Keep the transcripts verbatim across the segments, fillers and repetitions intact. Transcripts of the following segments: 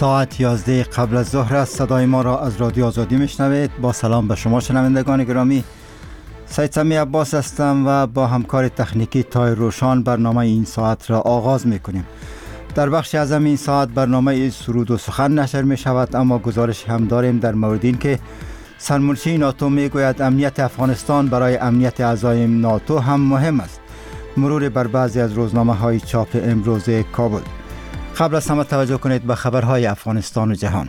ساعت یازده قبل از ظهر است. صدای ما را از رادیو آزادی میشنوید. با سلام به شما شنوندگان گرامی، سید سمی عباس هستم و با همکار تکنیکی تای روشان برنامه این ساعت را آغاز میکنیم. در بخش اعظم این ساعت برنامه سرود و سخن نشر می شود، اما گزارش هم داریم در مورد این که سرمنشی ناتو می گوید امنیت افغانستان برای امنیت اعضای ناتو هم مهم است. مرور بر بعضی از روزنامه های چاپ امروز کابل. قبل از همه توجه کنید به خبرهای افغانستان و جهان.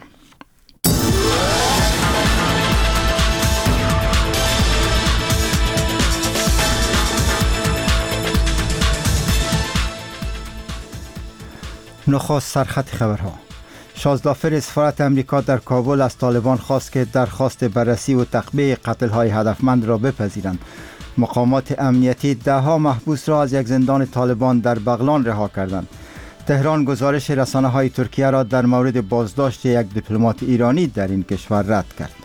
نخست سرخط خبرها. شازدافر سفارت امریکا در کابل از طالبان خواست که درخواست بررسی و تقبیه قتل‌های هدفمند را بپذیرند. مقامات امنیتی ده ها محبوس را از یک زندان طالبان در بغلان رها کردند. تهران گزارش رسانه‌های ترکیه را در مورد بازداشت یک دیپلمات ایرانی در این کشور رد کرد.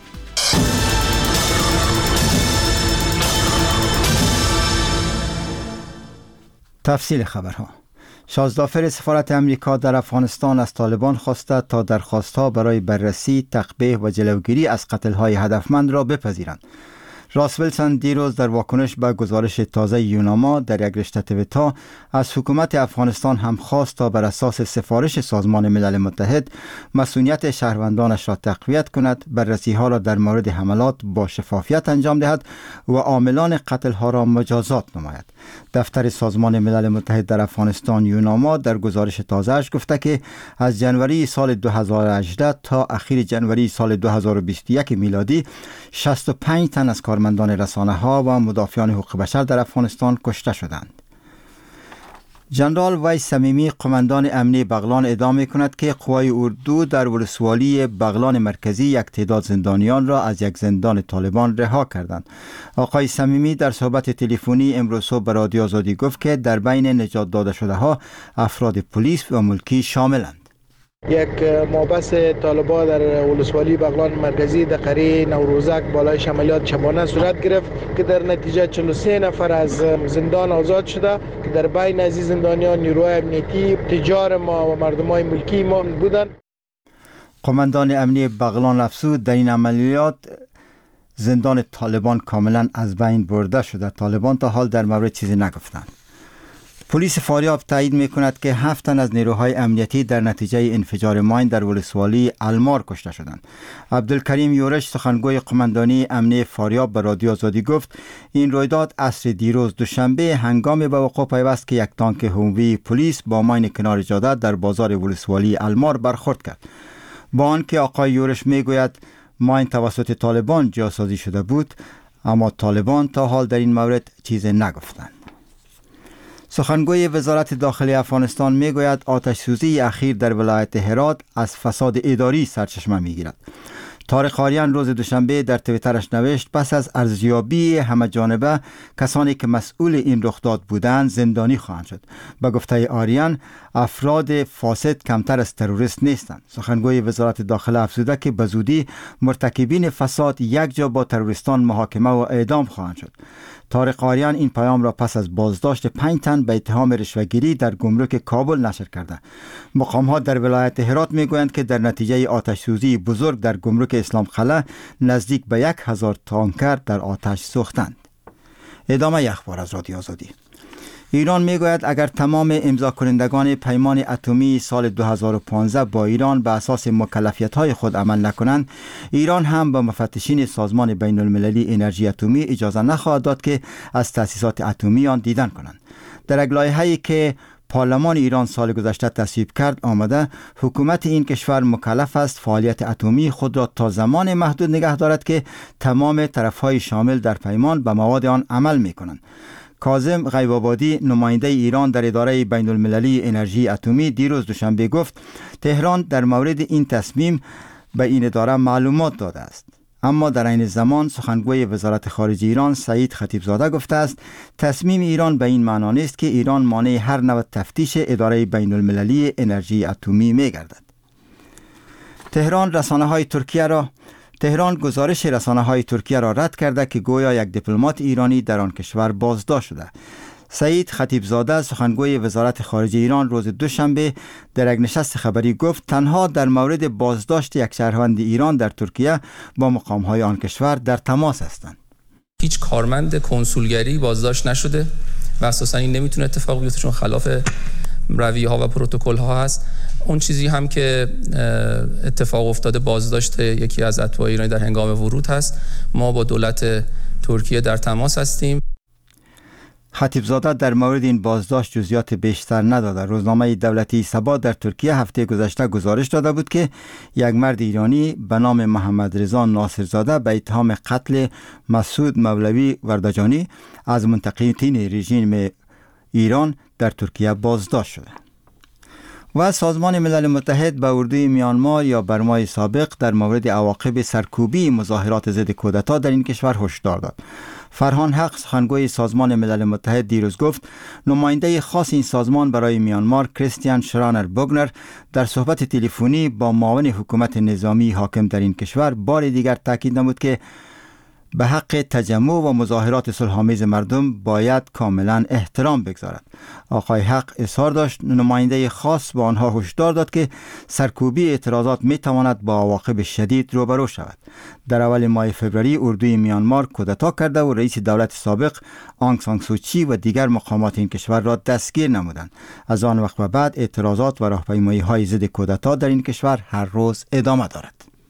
تفصیل خبرها. شازدافر سفارت امریکا در افغانستان از طالبان خواسته تا درخواست‌ها برای بررسی، تقبیه و جلوگیری از قتل‌های هدفمند را بپذیرند. راس ویلسون دیروز در واکنش به گزارش تازه یوناما در یک رشته توییت‌ها از حکومت افغانستان هم خواست تا بر اساس سفارش سازمان ملل متحد مسئولیت شهروندانش را تقویت کند، بررسی‌ها را در مورد حملات با شفافیت انجام دهد و عاملان قتل‌ها را مجازات نماید. دفتر سازمان ملل متحد در افغانستان یوناما در گزارش تازه‌اش گفته که از جنوری سال دو هزار و هجده تا اخیر جنوری سال دو هزار و بیست و یک میلادی شصت و پنج تن از کارمندان رسانه‌ها و مدافعان حقوق بشر در افغانستان کشته شدند. جنرال ویس صمیمی قماندان امنی بغلان ادعا می‌کند که قوای اردو در ولسوالی بغلان مرکزی یک تعداد زندانیان را از یک زندان طالبان رها کردند. آقای صمیمی در صحبت تلفنی امروز صبح به رادیو آزادی گفت که در بین نجات داده شده ها افراد پلیس و ملکی شاملند. یک محبس طالبا در ولسوالی بغلان مرکزی در قریه نوروزک بالای عملیات شبانه صورت گرفت که در نتیجه چهل و سه نفر از زندان آزاد شده که در بین از زندانیان نیروهای امنیتی، تجار ما و مردمای ملکی ما بودند. قماندان امنی بغلان افزود در این عملیات زندان طالبان کاملا از بین برده شده. طالبان تا حال در مورد چیزی نگفتند. پلیس فاریاب تایید می‌کند که هفت تن از نیروهای امنیتی در نتیجه انفجار ماین در ولسوالی المار کشته شدند. عبدالکریم یورش سخنگوی قماندانی امنی فاریاب به رادیو آزادی گفت این رویداد عصر دیروز دوشنبه هنگام به وقوع پیوست که یک تانک هوموی پلیس با ماین کنار جاده در بازار ولسوالی المار برخورد کرد. با آنکه آقای یورش میگوید ماین توسط طالبان جاسازی شده بود، اما طالبان تا حال در این مورد چیزی نگفتند. سخنگوی وزارت داخلی افغانستان میگوید آتش سوزی اخیر در ولایت هرات از فساد اداری سرچشمه میگیرد. طارق آریان روز دوشنبه در توییترش نوشت پس از ارزیابی همه جانبه کسانی که مسئول این رخداد بودند زندانی خواهند شد. به گفته آریان افراد فاسد کمتر از تروریست نیستند. سخنگوی وزارت داخله افزوده که به زودی مرتکبین فساد یک جا با تروریستان محاکمه و اعدام خواهند شد. طارق آریان این پیام را پس از بازداشت پنج تن به اتهام رشوه‌گیری در گمرک کابل نشر کرده. مقامات در ولایت هرات میگویند که در نتیجه آتش سوزی بزرگ در گمرک اسلام قلعه نزدیک به یک هزار تانکر در آتش سوختند. ادامه اخبار از رادیو آزادی. ایران میگوید اگر تمام امضا کنندگان پیمان اتمی سال دو هزار و پانزده با ایران به اساس مکلفیت‌های خود عمل نکنند، ایران هم به مفتشین سازمان بین المللی انرژی اتمی اجازه نخواهد داد که از تأسیسات اتمی آن دیدن کنند. در یک لایحه‌ای که پارلمان ایران سال گذشته تصویب کرد آمده حکومت این کشور مکلف است فعالیت اتمی خود را تا زمان محدود نگه دارد که تمام طرف‌های شامل در پیمان به مواد آن عمل می‌کنند. کاظم غیب‌آبادی نماینده ایران در اداره بین المللی انرژی اتمی دیروز دوشنبه گفت تهران در مورد این تصمیم به این اداره معلومات داده است. اما در این زمان سخنگوی وزارت خارجه ایران سعید خطیبزاده گفته است تصمیم ایران به این معنا نیست که ایران مانع هر نوع تفتیش اداره بین المللی انرژی اتمی می گردد. تهران رسانه‌های ترکیه را تهران گزارش رسانه‌های ترکیه را رد کرده که گویا یک دیپلمات ایرانی در آن کشور بازداشت شده. سعید خطیبزاده سخنگوی وزارت خارجه ایران روز دوشنبه در یک نشست خبری گفت تنها در مورد بازداشت یک شهروند ایران در ترکیه با مقام‌های آن کشور در تماس هستند. هیچ کارمند کنسولگری بازداشت نشده و اساساً این نمیتونه اتفاق بیفته چون خلاف رویه ها و پروتکل ها هست. اون چیزی هم که اتفاق افتاده بازداشت یکی از اتباع ایرانی در هنگام ورود هست. ما با دولت ترکیه در تماس هستیم. خطیبزاده در مورد این بازداشت جزئیات بیشتر نداده. روزنامه دولتی سبا در ترکیه هفته گذشته گزارش داده بود که یک مرد ایرانی به نام محمد رضا ناصرزاده به اتهام قتل مسعود مولوی وردجانی از منتقدین رژیم ایران در ترکیه بازداشت شده. و سازمان ملل متحد به اردوی میانمار یا برمای سابق در مورد عواقب سرکوبی مظاهرات ضد کودتا در این کشور هشدار داد. فرهان حق سخنگوی سازمان ملل متحد دیروز گفت نماینده خاص این سازمان برای میانمار کریستیان شرانر بوگنر در صحبت تلفنی با معاون حکومت نظامی حاکم در این کشور بار دیگر تاکید نمود که به حق تجمع و مظاهرات صلح‌آمیز مردم باید کاملا احترام بگذارد. آقای حق اصرار داشت نماینده خاص با آنها هشدار داد که سرکوبی اعتراضات میتواند با عواقب شدید روبرو شود. در اول ماه فوریه اردوی میانمار کودتا کرده و رئیس دولت سابق آنگ سان سوچی و دیگر مقامات این کشور را دستگیر نمودند. از آن وقت به بعد اعتراضات و راهپیمایی‌های ضد کودتا در این کشور هر روز ادامه دارد.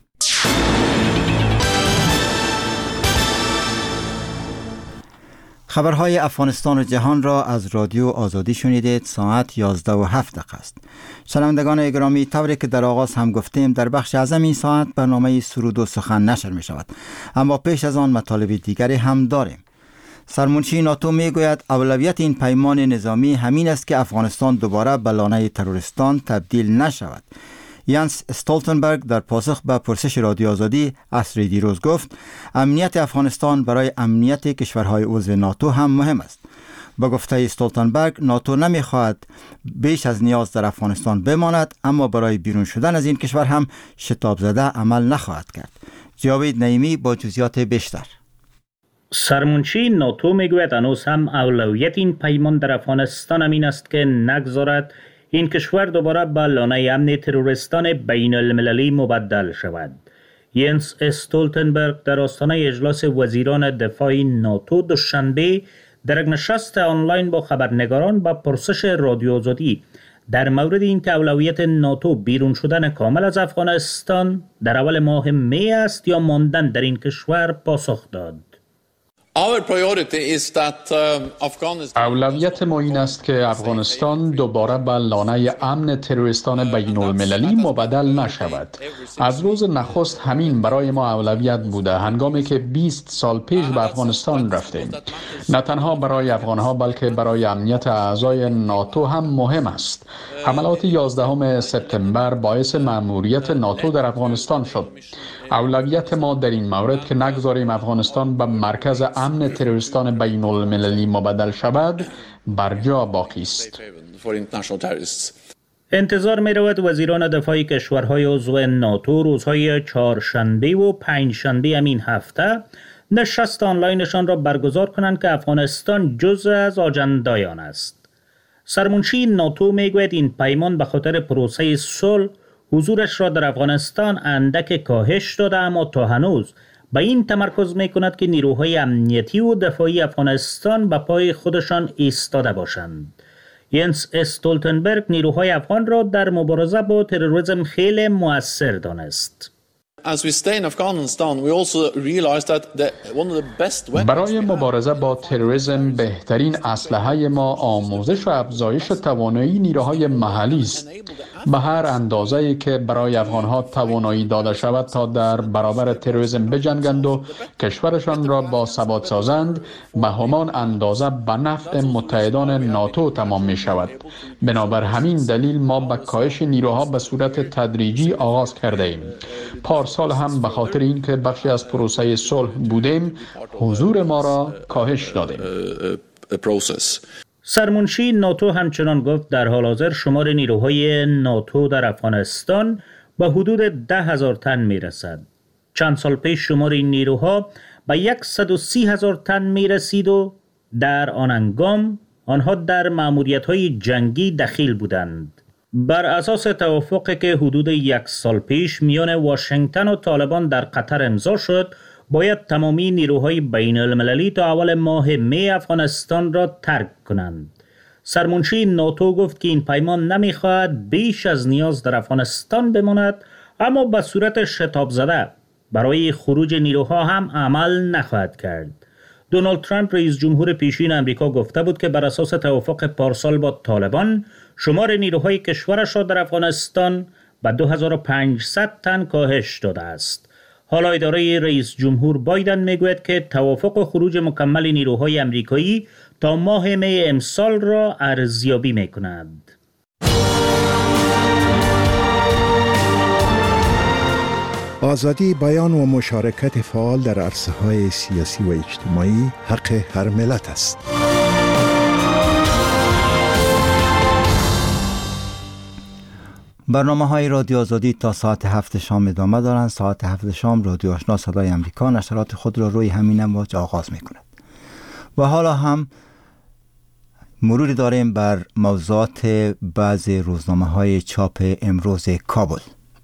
خبرهای افغانستان و جهان را از رادیو آزادی شنیدید. ساعت یازده و هفت دقیقه است. شنوندگان گرامی، طوری که در آغاز هم گفتیم در بخش اعظم این ساعت برنامه سرود و سخن نشر می شود، اما پیش از آن مطالب دیگری هم داریم. سرمنشی ناتو می گوید اولویت این پیمان نظامی همین است که افغانستان دوباره به لانه تروریستان تبدیل نشود. یانس استولتنبرگ در پاسخ به پرسش رادیو آزادی عصر دیروز گفت امنیت افغانستان برای امنیت کشورهای عضو ناتو هم مهم است. با گفته استولتنبرگ ناتو نمیخواهد بیش از نیاز در افغانستان بماند، اما برای بیرون شدن از این کشور هم شتاب زده عمل نخواهد کرد. جاوید نعیمی با جزئیات بیشتر. سرمنشی ناتو میگوید هنوز هم اولویت این پیمان در افغانستان همین است که نگذارد این کشور دوباره به لانه امن تروریستان بین المللی مبدل شود. ینس استولتنبرگ در آستانه اجلاس وزیران دفاع ناتو دوشنبه در یک نشست آنلاین با خبرنگاران با پرسش رادیو آزادی در مورد این که اولویت ناتو بیرون شدن کامل از افغانستان در اول ماه می است یا ماندن در این کشور پاسخ داد. اولویت ما این است که افغانستان دوباره به لانه امن تروریستان بین المللی مبدل نشود. از روز نخست همین برای ما اولویت بوده. هنگامی که بیست سال پیش به افغانستان رفتیم، نه تنها برای افغانها بلکه برای امنیت اعضای ناتو هم مهم است. حملات یازدهم سپتامبر باعث مأموریت ناتو در افغانستان شد. اولویت ما در این مورد که نگذاریم افغانستان به مرکز امن تروریستان بین المللی مبدل شود بر جا باقی است. انتظار می رود وزیران دفاع کشورهای عضو ناتو روزهای چهارشنبه و پنجشنبه همین هفته نشست آنلاینشان را برگزار کنند که افغانستان جزء از آجندای آن است. سرمنشی ناتو می گوید این پیمان به خاطر پروسه صلح حضورش را در افغانستان اندک کاهش داده، اما تا هنوز به این تمرکز می کند که نیروهای امنیتی و دفاعی افغانستان به پای خودشان ایستاده باشند. ینس استولتنبرگ نیروهای افغان را در مبارزه با تروریسم خیلی مؤثر دانست. برای مبارزه با تروریسم بهترین اسلحه ما آموزش و افزایش توانایی نیروهای محلی است. به هر اندازه‌ای که برای افغانها توانایی داده شود تا در برابر تروریسم بجنگند و کشورشان را با ثبات سازند، به همان اندازه به نفع متحدان ناتو تمام می شود. بنابر همین دلیل ما به کاهش نیروها به صورت تدریجی آغاز کرده ایم. پارسال هم به خاطر اینکه بخشی از پروسه صلح بودیم، حضور ما را کاهش دادیم. سرمنشی ناتو همچنان گفت در حال حاضر شمار نیروهای ناتو در افغانستان به حدود ده هزار تن می رسد. چند سال پیش شمار این نیروها به صد و سی هزار تن می رسید و در آن هنگام آنها در مأموریت‌های جنگی دخیل بودند. بر اساس توافقی که حدود یک سال پیش میان واشنگتن و طالبان در قطر امضا شد، باید تمامی نیروهای بین المللی تا اول ماه می افغانستان را ترک کنند. سرمنشی ناتو گفت که این پیمان نمیخواهد بیش از نیاز در افغانستان بماند، اما به صورت شتاب زده برای خروج نیروها هم عمل نخواهد کرد. دونالد ترامپ رئیس جمهور پیشین امریکا گفته بود که بر اساس توافق پارسال با طالبان شمار نیروهای کشورش را در افغانستان به دو هزار و پانصد تن کاهش داده است. حالا اداره رئیس جمهور بایدن میگوید که توافق خروج مکمل نیروهای امریکایی تا ماه می امسال را ارزیابی میکند. آزادی بیان و مشارکت فعال در عرصه‌های سیاسی و اجتماعی حق هر ملت است. برنامه های رادیو آزادی تا ساعت هفت شام ادامه دارند. ساعت هفت شام رادیو آشنا صدای امریکا نشرات خود را روی همین امواج آغاز می کند. و حالا هم مروری داریم بر موضوعات بعض روزنامه های چاپ امروز کابل.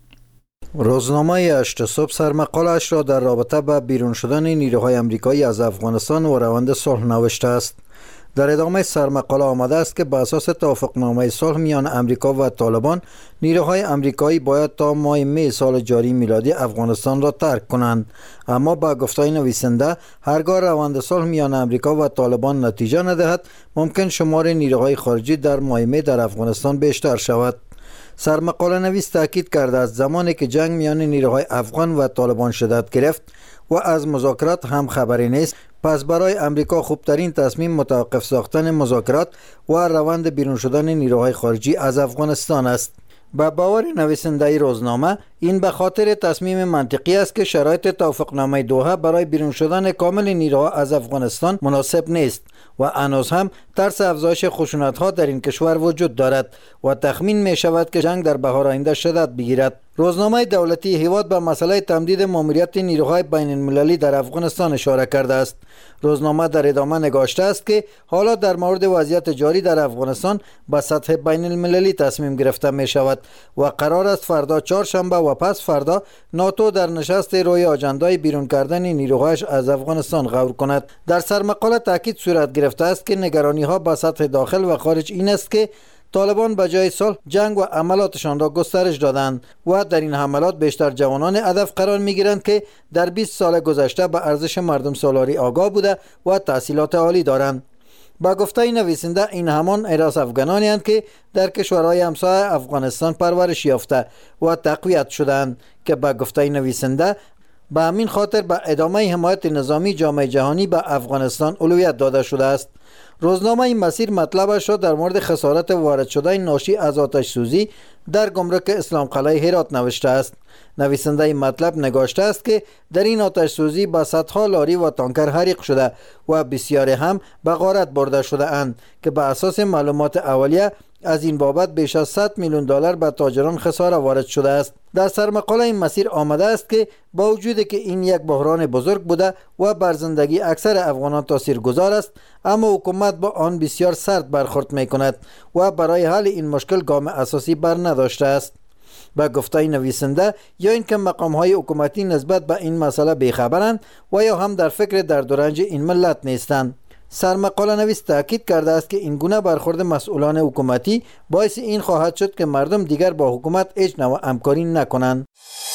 روزنامه هشت صبح سرمقاله‌اش را در رابطه با بیرون شدن نیروهای امریکایی از افغانستان و روند صلح نوشته است. در ادامه سرمقاله آمده است که بر اساس توافقنامه صلح میان امریکا و طالبان، نیروهای امریکایی باید تا ماه می سال جاری میلادی افغانستان را ترک کنند، اما با گفته نویسنده هرگاه روند صلح میان امریکا و طالبان نتیجه ندهد، ممکن شمار نیروهای خارجی در ماه می در افغانستان بیشتر شود. سرمقاله نویس تاکید کرده است زمانی که جنگ میان نیروهای افغان و طالبان شدت گرفت و از مذاکرات هم خبری نیست، پس برای امریکا خوبترین تصمیم متوقف ساختن مذاکرات و روند بیرون شدن نیروهای خارجی از افغانستان است. با باور نویسنده روزنامه، این به خاطر تصمیم منطقی است که شرایط توافقنامه دوحه برای بیرون شدن کامل نیروها از افغانستان مناسب نیست و هنوز هم ترس افزایش خشونت‌ها در این کشور وجود دارد و تخمین می شود که جنگ در بهار آینده شدت بگیرد. روزنامه دولتی هیواد به مسئله تمدید ماموریت نیروهای بین المللی در افغانستان اشاره کرده است. روزنامه در ادامه نگاشته است که حالا در مورد وضعیت جاری در افغانستان به سطح بین المللی تصمیم گرفته می شود و قرار است فردا چهارشنبه و پس فردا ناتو در نشست روی آجندای بیرون کردن نیروهایش از افغانستان غور کند. در سرمقاله تاکید صورت گرفته است که نگرانی ها به سطح داخل و خارج این است که طالبان به جای صلح جنگ و عملاتشان را گسترش دادند و در این حملات بیشتر جوانان هدف قرار می‌گیرند که در بیست سال گذشته به ارزش مردم سالاری آگاه بوده و تحصیلات عالی دارند. با گفته نویسنده این همان ایراس افغانانی هستند که در کشورهای همسایه افغانستان پرورش یافته و تقویت شدند که با گفته نویسنده به همین خاطر به ادامه حمایت نظامی جامعه جهانی به افغانستان اولویت داده شده است. روزنامه این مسیر مطلبش را در مورد خسارت وارد شده ناشی از آتش سوزی در گمرک اسلام قلعه هرات نوشته است. نویسنده این مطلب نگاشته است که در این آتش سوزی با صدها لاری و تانکر حریق شده و بسیاری هم به غارت برده شده اند که به اساس معلومات اولیه از این بابت بیش از صد میلیون دلار به تاجران خساره وارد شده است. در سرمقاله این مسیر آمده است که با وجود که این یک بحران بزرگ بوده و بر زندگی اکثر افغانان تاثیرگذار است، اما حکومت با آن بسیار سرد برخورد می کند و برای حل این مشکل گام اساسی بر نداشته است. به گفته نویسنده یا اینکه مقام‌های حکومتی نسبت به این مسئله بیخبرند و یا هم در فکر درد و رنج این ملت نیستند. سرمقاله نویس تاکید کرده است که این گونه برخورد مسئولان حکومتی باعث این خواهد شد که مردم دیگر با حکومت هیچ نوع همکاری نکنند.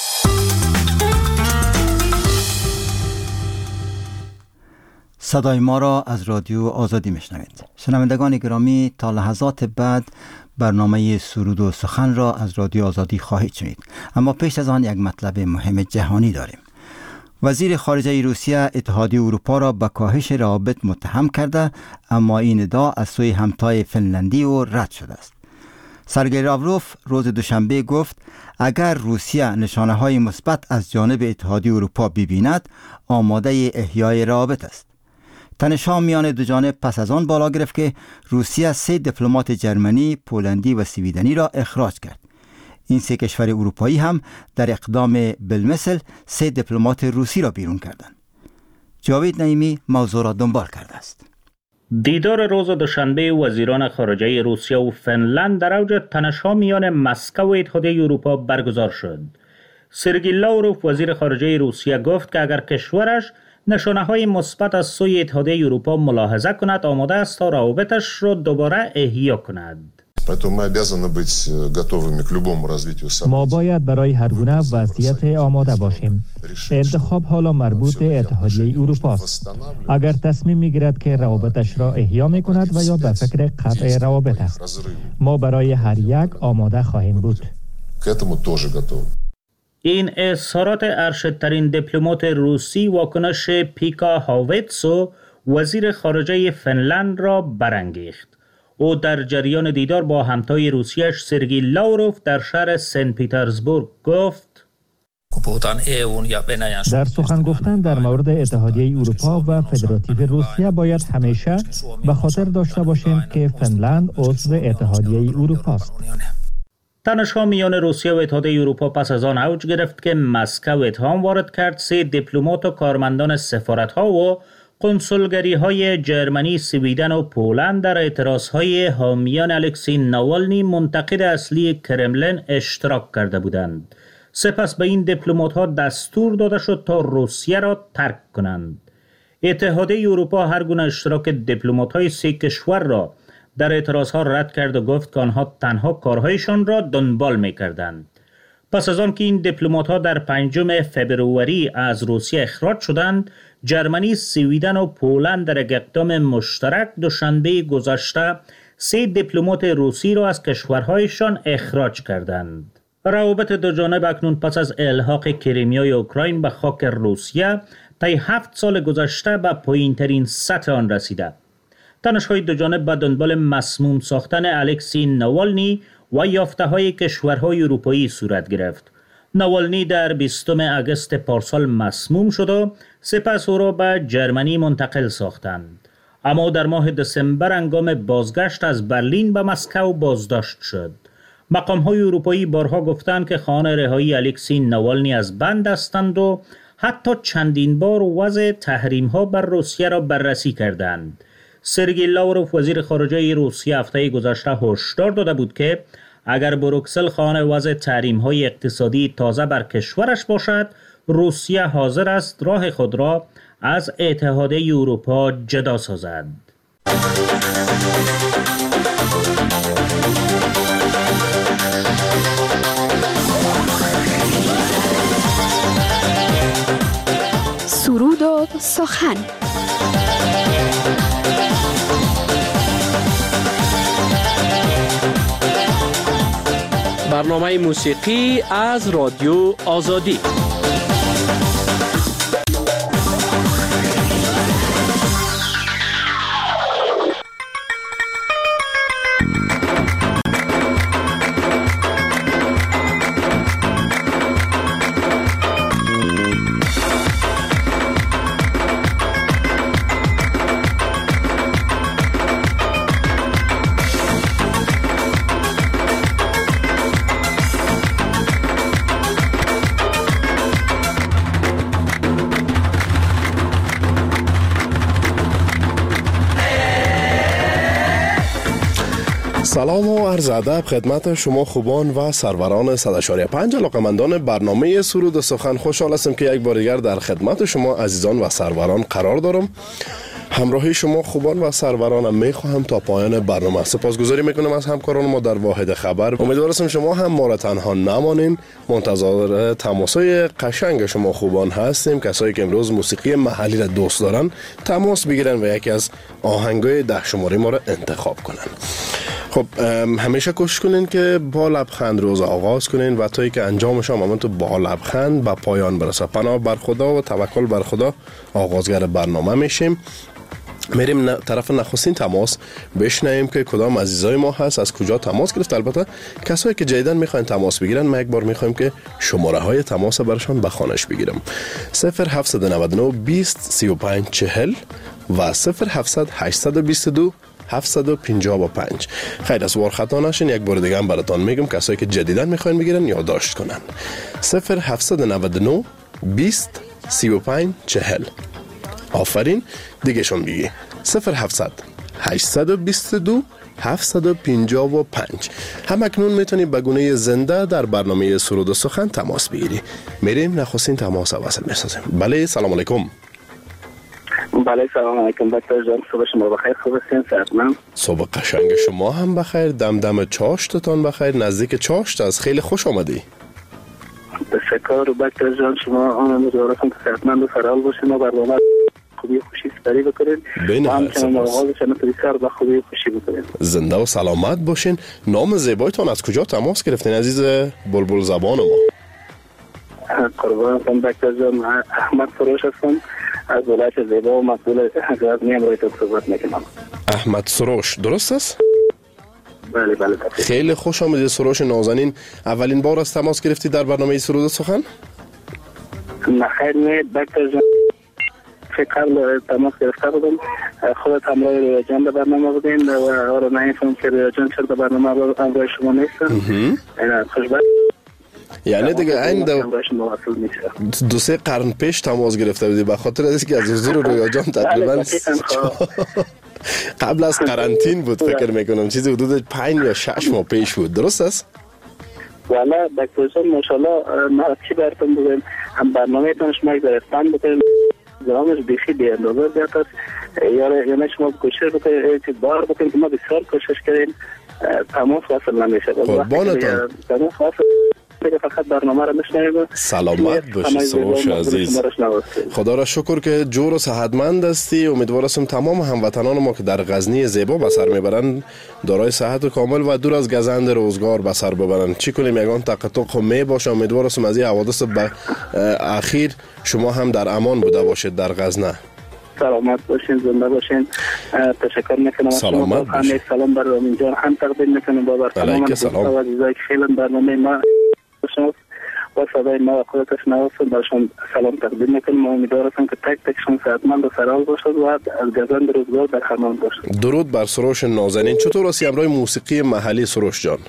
صدای ما را از رادیو آزادی میشنوید. شنوندگان گرامی، تا لحظات بعد برنامه سرود و سخن را از رادیو آزادی خواهید شنید، اما پیش از آن یک مطلب مهم جهانی داریم. وزیر خارجه روسیه اتحادیه اروپا را به کاهش روابط متهم کرده، اما این ادعا از سوی همتای فنلندی او رد شده است. سرگئی لاوروف روز دوشنبه گفت اگر روسیه نشانه های مثبت از جانب اتحادیه اروپا ببیند، آماده احیای روابط است. تنش‌ها میان دو جانب پس از آن بالا گرفت که روسیه سه دیپلمات جرمنی، پولندی و سویدنی را اخراج کرد. این سه کشور اروپایی هم در اقدام بالمثل سه دیپلمات روسی را بیرون کردند. جاوید نعیمی موضوع را دنبال کرده است. دیدار روز دوشنبه وزیران خارجه روسیه و فنلند در اوج تنش‌ها میان مسکو و اتحادیه اروپا برگزار شد. سرگئی لاوروف وزیر خارجه روسیه گفت که اگر کشورش نشانه‌های مثبت از سوی اتحادیه اروپا ملاحظه کند آماده است تا روابطش را دوباره احیا کند. ما باید برای هر گونه وضعیت آماده باشیم. انتخاب حالا مربوط به اتحادیه اروپا است. اگر تصمیم میگیرد که روابطش را احیا می کند و یا به فکر قطع روابط است، ما برای هر یک آماده خواهیم بود. این اظهارات ارشدترین دیپلمات روسی واکنش پیکا هاویتسو وزیر خارجه فنلند را برانگیخت. او در جریان دیدار با همتای روسیش سرگئی لاوروف در شهر سن پیترزبورگ گفت: در سخن گفتن در مورد اتحادیه اروپا و فدراتیو روسیه باید همیشه به خاطر داشته باشیم که فنلند عضو اتحادیه اروپا است. تنش‌ها میان روسیه و اتحادیه اروپا پس از آن اوج گرفت که مسکو اتهام وارد کرد سه دیپلمات و کارمندان سفارت‌ها و کنسولگری‌های جرمنی، سویدن و پولند در اعتراض‌های حامیان الکسی ناوالنی منتقد اصلی کرملین اشتراک کرده بودند. سپس به این دیپلمات‌ها دستور داده شد تا روسیه را ترک کنند. اتحادیه اروپا هر گونه اشتراک دیپلمات‌های سه کشور را در اعتراض‌ها رد کرد و گفت که آنها تنها کارهایشان را دنبال می‌کردند. پس از آن که این دیپلمات‌ها در پنجم فبروری از روسیه اخراج شدند، جرمنی، سویدن و پولند در یک اقدام مشترک دوشنبه گذشته سه دیپلمات روسی را از کشورهایشان اخراج کردند. روابط دو جانب اکنون پس از الحاق کریمیای اوکراین به خاک روسیه طی هفت سال گذشته به پایین‌ترین سطح آن رسیده. تنش‌های دو جانب به دنبال مسموم ساختن الکسی ناوالنی و یافته‌های کشورهای اروپایی صورت گرفت. ناوالنی در بیستم اگست پارسال مسموم شد و سپس او را به جرمنی منتقل ساختند. اما در ماه دسامبر هنگام بازگشت از برلین به مسکو بازداشت شد. مقام‌های اروپایی بارها گفتند که خواهان رهایی الکسی ناوالنی از بند هستند و حتی چندین بار وضع تحریم‌ها بر روسیه را بررسی کردند. سرگئی لاوروف وزیر خارجه روسیه هفته گذشته هشدار داده بود که اگر بروکسل خواهان وضع تحریم‌های اقتصادی تازه بر کشورش باشد، روسیه حاضر است راه خود را از اتحادیه اروپا جدا سازد. سرود و سخن. برنامه موسیقی از رادیو آزادی. سلام و عرض ادب خدمت شما خوبان و سروران صد و پنج علاقه‌مندان برنامه سرود و سخن. خوشحال هستم که یک بار دیگر در خدمت شما عزیزان و سروران قرار دارم. همراهی شما خوبان و سرورانم میخواهم تا پایان برنامه. سپاسگزاری میکنم از همکاران ما در واحد خبر. امیدوارم شما هم ما را تنها نمانین. منتظر تماسای قشنگ شما خوبان هستیم. کسایی که امروز موسیقی محلی را دوست دارن تماس بگیرن و یکی از آهنگای ده شماره ما را انتخاب کنن. خب همیشه کوشش کنین که با لبخند روز آغاز کنین و تا که انجامش هم همون تو با لبخند به پایان برسه. پناه بر خدا و توکل بر خدا آغازگر برنامه میشیم. میریم طرف نخستین تماس بشنویم که کدام عزیزای ما هست، از کجا تماس گرفت. البته کسایی که جدیدن میخواین تماس بگیرن ما یک بار میخوایم که شماره های تماس برشان به خانش بگیرم. صفر هفت نه نه بیست سی و پنج چهل و صفر هفت هشت دو دو هفتصد و پنجاه و پنج. خیر از وار خطا نشین. یک بار دیگه هم براتون میگم کسایی که جدیدن میخواین بگیرن یادداشت کنن. صفر هفت نه نه بیست سی و پنج چهل. آفرین. دیگه شون بگی. صفر هفت هشت دو دو هفت پنج پنج. هم اکنون میتونی به گونه زنده در برنامه سرود و سخن تماس بگیری. میریم نخستین تماس وصل میسازیم. بله سلام علیکم. بله سلام علیکم دکتر جان، صبح شما بخیر، خوب هستین؟ صحتمند؟ صبح قشنگ شما هم بخیر، دم دم چاشتتان بخیر، نزدیک چاشت است، خیلی خوش آمدی. تشکر دکتر جان، شما امیدوارم که صحتمند و سرحال باشین و برنامه خوبی خوشی سپری بکنید و همچنان آغازش هم بسیار با خوبی خوشی بکنید. زنده و سلامت باشین. نام زیبایتان از کجا تماس گرفتین عزیز بلبل زبان ما؟ قربانتون دکتر جان، احمد سروش هستم از ولایت زیبا و مسئول غزنی امرویتون صحبت میکنم. احمد سروش درست است؟ بله بله دکتر. خیلی خوش آمدید سروش نازنین. اولین بار از تماس گرفتی در برنامه سرود و سخن؟ نه خیر نه دکتر جان، قبل تماس گرفته بودم، خودت همراه رویا جان در برنامه بودین و آره نایفهم که رویا جان چرا در برنامه همراه شما نیستن. خوشبخت یعنی دیگه این دو, دو سه قرن پیش تماس گرفته بودی به خاطر از که از حضور رویا جان تقریبا قبل از قرنطین بود فکر میکنم، چیزی حدود پنج یا شش ماه پیش بود، درست است؟ والا دکتر جان ماشاءالله ما چی براتون بگم، هم برنامه تان شما گرفتن بکنیم زمانش بیخی بی اندازه زیاد است، یعنی شما کوشش بکنید چیز بار بکنید که ما بسیار کوشش کردیم تماس وصل نمیشه. قربانتان. تماس وصل دیگه فقط برنامه را میشنوید. سلامت باشی سروش عزیز. خدا را شکر که جور و صحتمند هستی. امیدوار هستم تمام هموطنان ما که در غزنی زیبا به سر میبرند دارای صحت کامل و دور از گزند روزگار به سر ببرند. چی کنیم یگان تقطق می باشه. امیدوار هستم از این حوادث اخیر شما هم در امان بوده باشید در غزنه. سلامت باشین، زنده باشین. تشکر میکنم. سلامت باشین. سلام بر رامین جان هم تقدیم میکنم با بر تمام دوستان عزیزایی که خیلی برنامه ما و صدای ما خودتش نوستن برشان سلام تقدیم میکنم. امیدوار هستم که تک تکشون صحتمند و سرحال باشد و از گزند روزگار در امان باشد. درود بر سروش نازنین. چطور هستی همراه موسیقی محلی سروش جان؟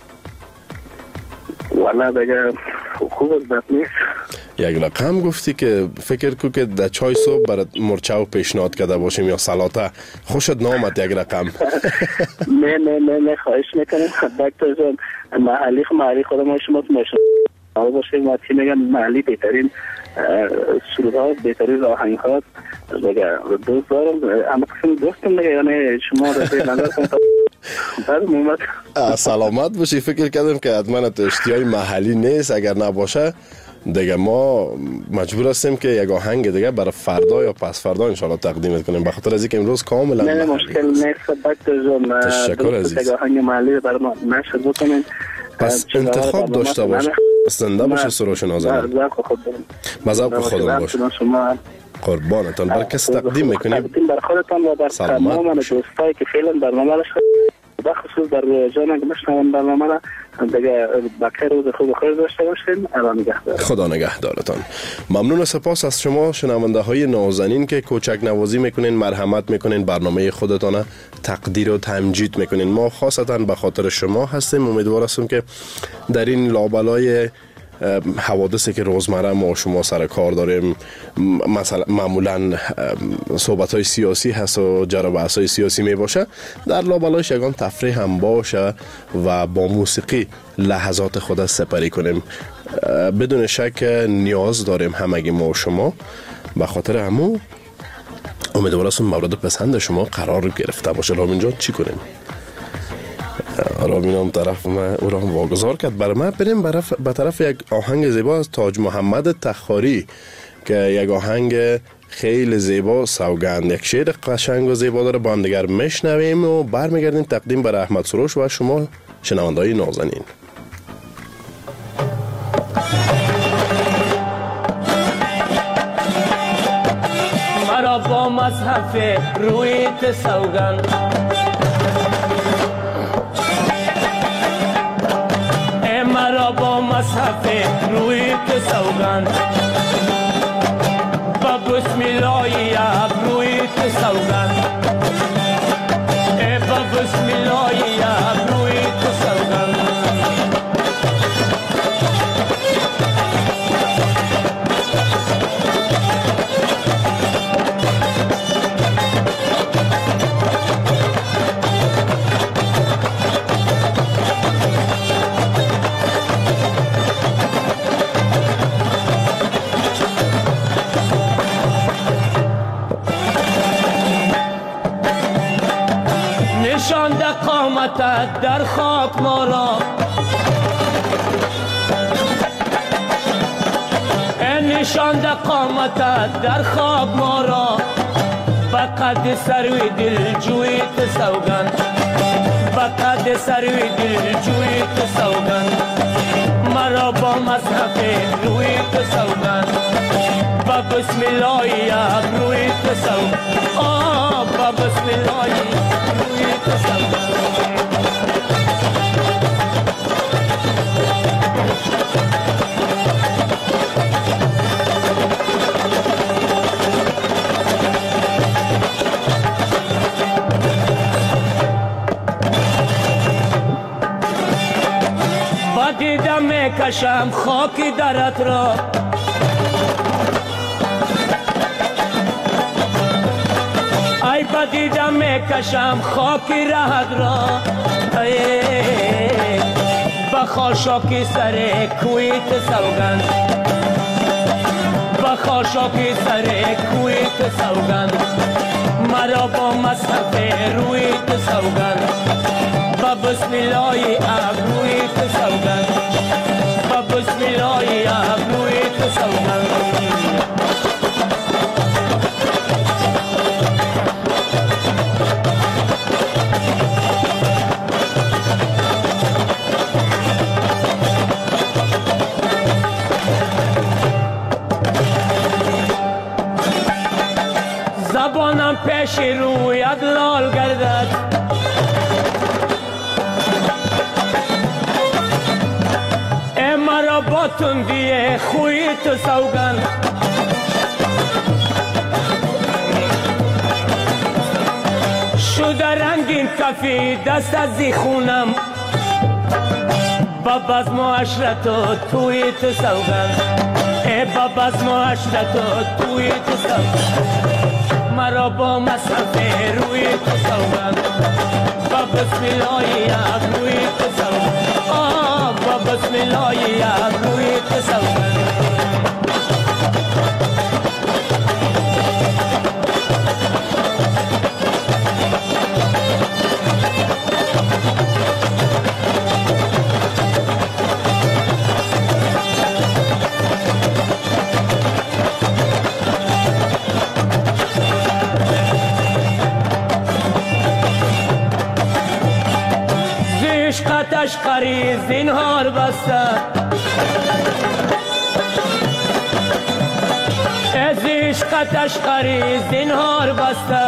والا دیگه خوب از بد نیست. یک رقم گفتی که فکر کو که در چای صبح برات مرچاو پیشنهاد کرده باشیم یا سلاته، خوشت نامد یک رقم؟ نه نه نه نه خواهش میکنم دکتر جان، محلی خود محلی خودم ما شما میشون آقا باشیم و چی میگن محلی بهترین سرودها بهترین آهنگ ها دیگه دوست دارم، اما قسم دوستم دیگه یعنی شما را به نظر کنم بعد مومد. سلامت باشی. فکر کردم که حتما تو اشتیای محلی نیست، اگر نباشه دیگه ما مجبور هستیم که یک آهنگ دیگه برای فردا یا پس فردا انشالله تقدیم کنیم به خاطر از اینکه امروز کاملا نه مشکل نیست دکتر جان. تشکر عزیز. یک آهنگ محلی برای ما نشر بکنیم. پس انتخاب داشته باش. زنده باشه سروش نازنین. مذاق خودم باش. قربانتان. بر کسی تقدیم میکنیم؟ بر خودتان و بر تمام دوستایی که فعلا برنامه را بخصوص در جان اگه مشنون برنامه را دیگه بخیر روز خوب خیر داشته باشین. الان نگهدار. خدا نگهدارتان. ممنون سپاس از شما شنونده های نازنین که کوچک نوازی میکنین، مرحمت میکنین، برنامه خودتان تقدیر و تمجید میکنین. ما خاصتا به خاطر شما هستیم. امیدوار هستم که در این لابلای حوادثی که روزمره ما شما سر کار داریم، مثلا معمولا صحبت های سیاسی هست و جر و بحث های سیاسی می باشه، در لابلایش یگان تفریح هم باشه و با موسیقی لحظات خود سپری کنیم. بدون شک نیاز داریم همگی ما و شما. به خاطر همون امیدوار هستم مورد پسند شما قرار گرفته باشه. رامین جان چی کنیم؟ رامین هم طرف من او را هم واگذار کرد. برای من بریم به طرف یک آهنگ زیبا از تاج محمد تخاری که یک آهنگ خیلی زیبا سوگند، یک شعر قشنگ و زیبا داره. با هم دیگر میشنویم و برمیگردیم تقدیم بر احمد سروش و شما شنونده‌های نازنین. مرا با مصحف رویت سوگند مرا با مصحف رویت سوگند با بسم الله ابرویت سوگند با بسم الله ابرویت سوگند نشانده قامتت در خاک ما را نشانده قامتت در خاک ما را بقد سروی دل جوی تو سوگند بقد سروی دل جوی تو سوگند مرا با مصحف روی تو سوگند با بسم الله یک روی تو سوگند آه با بسم الله روی تو سوگند دیدم میکشم خاکی درت را ای با دیدم میکشم خاکی رهت را با خاشاکی سر کویت سوگند با خاشاکی سر کویت سوگند مرا با مصحف رویت سوگند با بسم الله ابروی تو سوگند با بسم الله ابروی تو سوگند زبانم پیش رویت لال گردد مرا با تندی خوی تو سوگند شده رنگین کفی دست از زی خونم باب از معاشرت و توی تو سوگند ای باب از معاشرت و توی تو سوگند مرا با مصحف روی تو سوگند با بسم الله یک روی تو سوگند آه با بسم الله یک روی تو سوگند عشقتش قریز زینهار بسته از عشقتش قریز زینهار بسته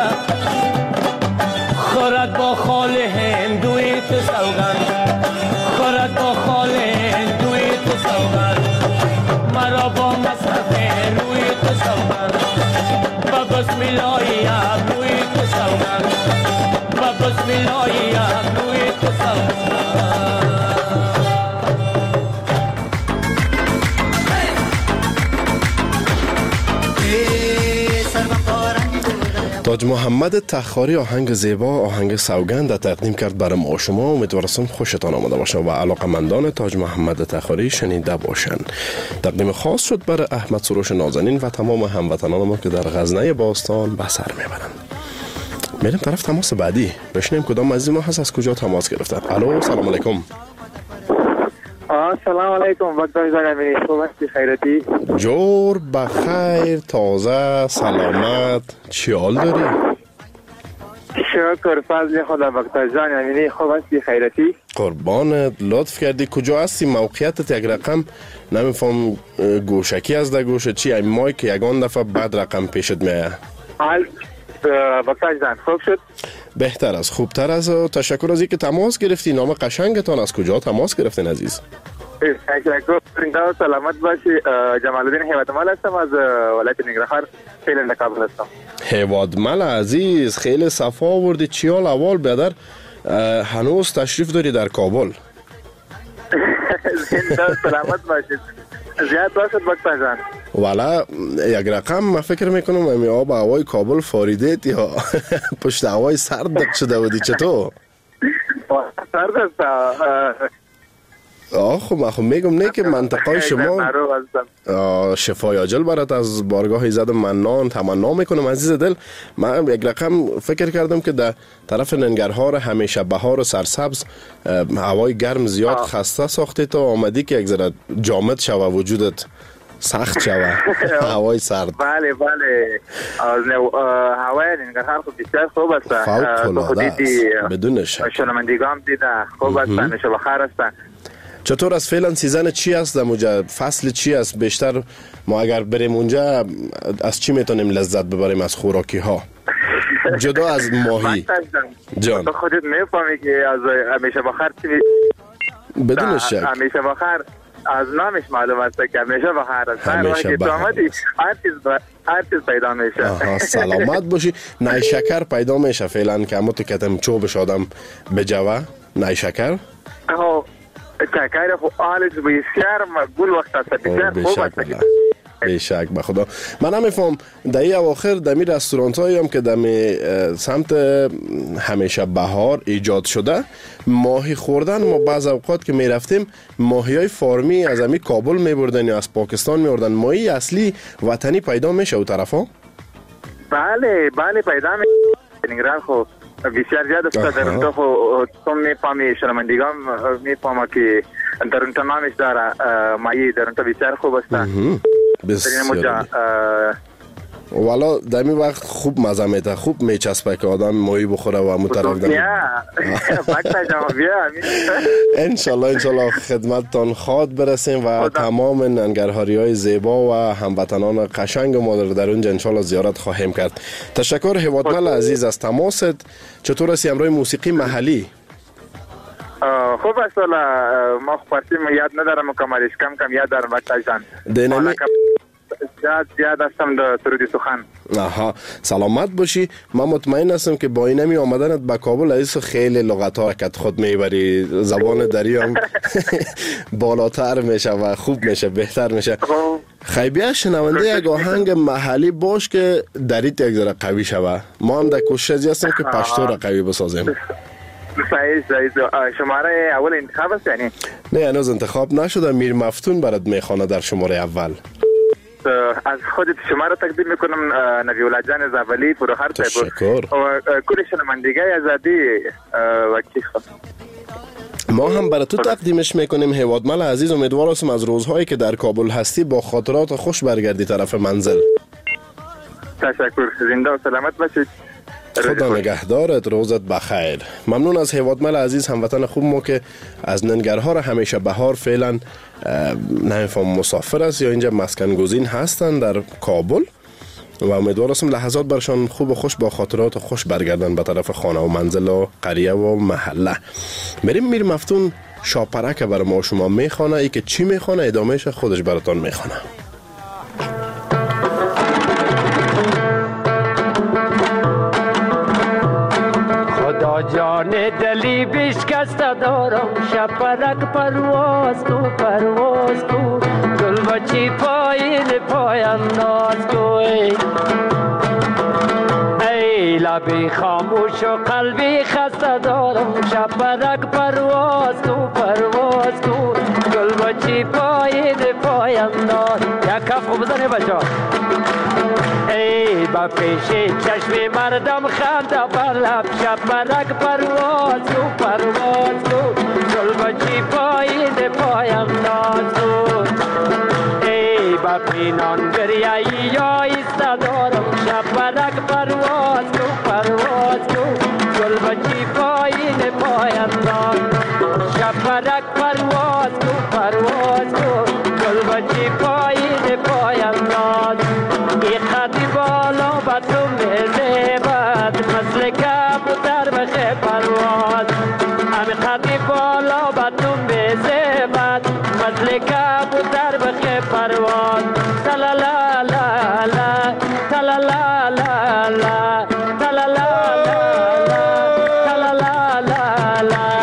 خورد با خال هندوی تو سوگند خورد با خال هندوی تو سوگند مرا با مصحف روی تو سوگند با بسم الله یک روی تو سوگند با بسم الله یک روی تو سوگند تاج محمد تخاری آهنگ زیبا آهنگ سوگند تقدیم کرد برای ما شما. امیدوارم خوشتان آمده باشه و علاقمندان تاج محمد تخاری شنیده باشند. تقدیم خاص شد برای احمد سروش نازنین و تمام هموطنان ما که در غزنه باستان به سر میبرند. میریم طرف تماس بعدی بشنیم کدام عزیز ما هست از کجا تماس گرفتن. الو سلام علیکم. سلام علیکم وقت زنمی خوب هستی خیرتی؟ جور بخیر تازه سلامت چی حال داری؟ شکر فضل خدا وقت زنمی خوب هستی خیرتی؟ قربانت لطف کردی کجا هستی موقعیتت یک رقم نمیفهم گوشکی از در گوشه چی این مای که یگان دفعه بعد رقم پیشت میه حال وقت زن خوب شد؟ بهتر از خوبتر از تشکر از اینکه تماس گرفتی. نام قشنگتان از کجا تماس گرفتین عزیز؟ تشکر و سلامت باشی. جمال الدین هیوادمل هستم از ولایت ننگرهار فعلا کابل هستم. هیوادمل عزیز خیلی صفا آوردی چی حال اول بیادر هنوز تشریف داری در کابل؟ زنده و سلامت باشید. زیاد باشد وقت جان. والا یک رقم من فکر میکنم امی آب هوای کابل فاریده یا پشت هوای سرد شده بودی چطور؟ سرد است. آه خب من خب میگم نه که منطقه شما شفای عاجل برات از بارگاه ایزد منان تمنا میکنم عزیز دل. من یک رقم فکر کردم که در طرف ننگرهار همیشه بهار و سرسبز هوای گرم زیاد آه. خسته ساخته تا آمدی که یک ذره جامد شوه وجودت سخت شوه هوای سرد. بله بله هوای ننگرهار خب بسیار خوب است. فوق العاده است بدون شک. شنوندگان دیده خوب است همیشه بخیر است. چطور از فعلا سیزن چی است در اونجا؟ فصل چی است؟ بیشتر ما اگر بریم اونجا از چی میتونیم لذت ببریم از خوراکی ها جدا از ماهی؟ جان تو خودت میفهمی که از همیشه بخیر چی بدون شک همیشه بخیر از نامش معلوم است که همیشه بخیر است. همیشه بخیر هر چیز هر چیز پیدا میشه. آها سلامت باشی. نای شکر پیدا میشه فعلا که همون تو کتم چوبش آدم بجوه نای شکر؟ آها شکر خو آلش بسیار مقبول وقت است بسیار خوب است. بیشک به خدا. من نمیفهم در این اواخر در می رستورانت هایی هم که در سمت همیشه بهار ایجاد شده ماهی خوردن ما بعض اوقات که می رفتیم ماهی های فارمی از امی کابل می بردن یا از پاکستان می بردن. ماهی اصلی وطنی پیدا میشه او طرف ها؟ بله بله پیدا میشه. نگران خو بسیار زیاد است در اونجا خو تو میفهمی شنوندگان میفهمه که در اونجا نامش داره ماهی در اونجا بسیار خوب است. بسیار والا در این وقت خوب مزه میده خوب میچسبه که آدم ماهی بخوره و مطرف داره. انشالله انشالله خدمتتان خواد برسیم و تمام ننگرهاری های زیبا و هموطنان قشنگ ما در اونجا انشالله زیارت خواهیم کرد. تشکر هیوادمل عزیز از تماست. چطور است امروز موسیقی محلی؟ خوب است والا ما خواستیم یاد ندارم مکملش کم کم یاد دارم وقتا جان دینامی زیاد زیاد هستم در سرودی سخن. آها سلامت باشی. من مطمئن هستم که با اینمی آمدنت به کابل عزیز خیلی لغت ها کت خود میبری زبان دری هم بالاتر میشه و خوب میشه بهتر میشه. خیبیه شنونده یک آهنگ محلی باش که دریت یک ذره قوی شوه. ما هم در کوشش ازی هستیم که پشتو را قوی بسازیم. صحیح صحیح. شماره اول انتخاب است یعنی؟ نه هنوز انتخاب نشده. میر مفتون برات میخوانه در شماره اول. از خودت شما را تقدیم میکنم نبی الله جان زاولی فروخر صاحب و کل شنوندگان آزادی وکیل خود. ما هم برای تو تقدیمش میکنیم هیوادمل عزیز. امیدوار هستم از روزهایی که در کابل هستی با خاطرات خوش برگردی طرف منزل. تشکر. زنده و سلامت باشید. خدا نگهدارت. روزت بخیر. ممنون از هیوادمل عزیز هموطن خوب ما که از ننگرهار همیشه بهار فعلا نمیفهم مسافر است یا اینجا مسکن گزین هستن در کابل و امیدوار هستم لحظات برشان خوب و خوش با خاطرات خوش برگردن به طرف خانه و منزل و قریه و محله. بریم میر مفتون شاپرک بر ما شما میخوانه. ای که چی میخوانه ادامهش خودش براتان میخوانه. جان دلی بشکست دارم شپرک پرواز کو پرواز کو گل بچی پایین پایم ناز کو ای لبی خاموش و قلبی خسته دارم شپرک پرواز کو پرواز کو گل بچی پایین پایم ناز یک کف خوب بزنی بچه ای با پیش چشم مردم خنده بر لب شپرک پرواز کو پرواز کو گل بچی پایین پایم ناز کو ای با پینان گریایی یا ایسته دارم شپرک پرواز کو پرواز کو گل بچی پایین پایم ناز شپرک پرواز کو پرواز کو گل بچی پایین پایم ناز ای خطی بالا با تو میزیبد مثل کبوتر بخی پرواز امی خطی بالا با تو میزیبد مثل کبوتر بخی پرواز تلالا لا لا تلالا لا لا تلالا لا لا تلالا لا لا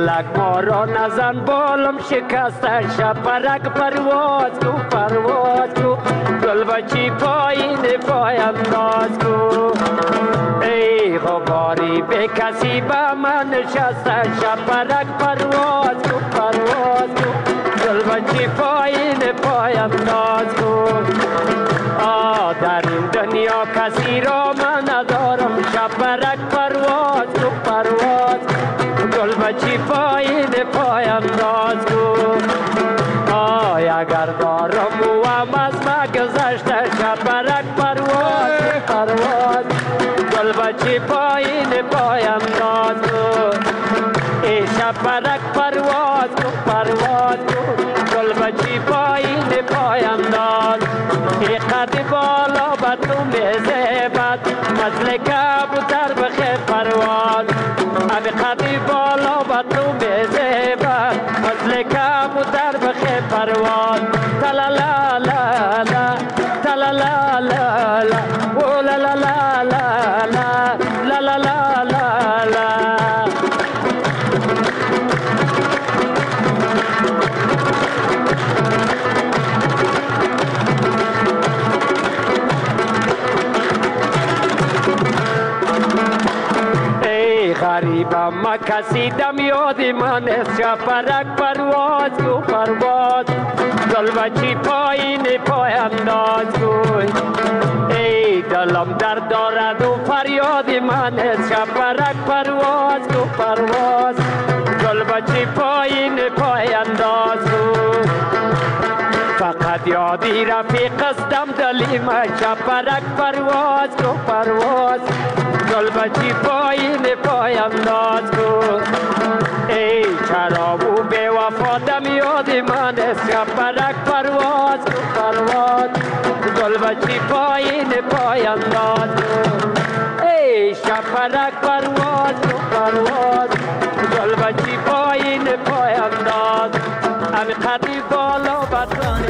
فلک ما را نزن بالم شکسته شپرک پرواز کو پرواز کو گل بچی پایین پایم ناز کو ای غباری به کسی به من نشسته شپرک پرواز کو پرواز کو گل بچی پایین پایم ناز کو آه در این دنیا کسی را من ندارم شپرک پرواز کو پرواز گل بچی پایین پایم ناز کو آی اگر دارم و هم از ما گذشته شپرک پرواز پرواز گل بچی پایین پایم ناز کو ای شپرک پرواز کو پرواز گل بچی پایین پایم ناز ای قد بالا به تو میزبد مثل کبوتر بخیر پرواز ابی قدی بالا به تو میزبد مثل کبوتر بخیر پرواز تلا لا لا لا تلا لا لا لا او لا لا لا لا لا لا لا لا لا غریبم ما کسی دم یاد من است شپرک پرواز کو پرواز گل بچی پایین پایم ناز کو ای دلم درد دارد و فریاد من است شپرک پرواز کو پرواز گل بچی پایین پایم ناز کو فقط یادی رفیق استم دلیم شپرک پرواز کو پرواز گل بچی پایین پایم ناز کو ای چرا و بے وفا دم یاد من است شپرک پرواز کو پرواز گل بچی پایین پایم ناز کو ای شپرک پرواز کو پرواز گل بچی پایین پایم ناز امی قدی بالا بدران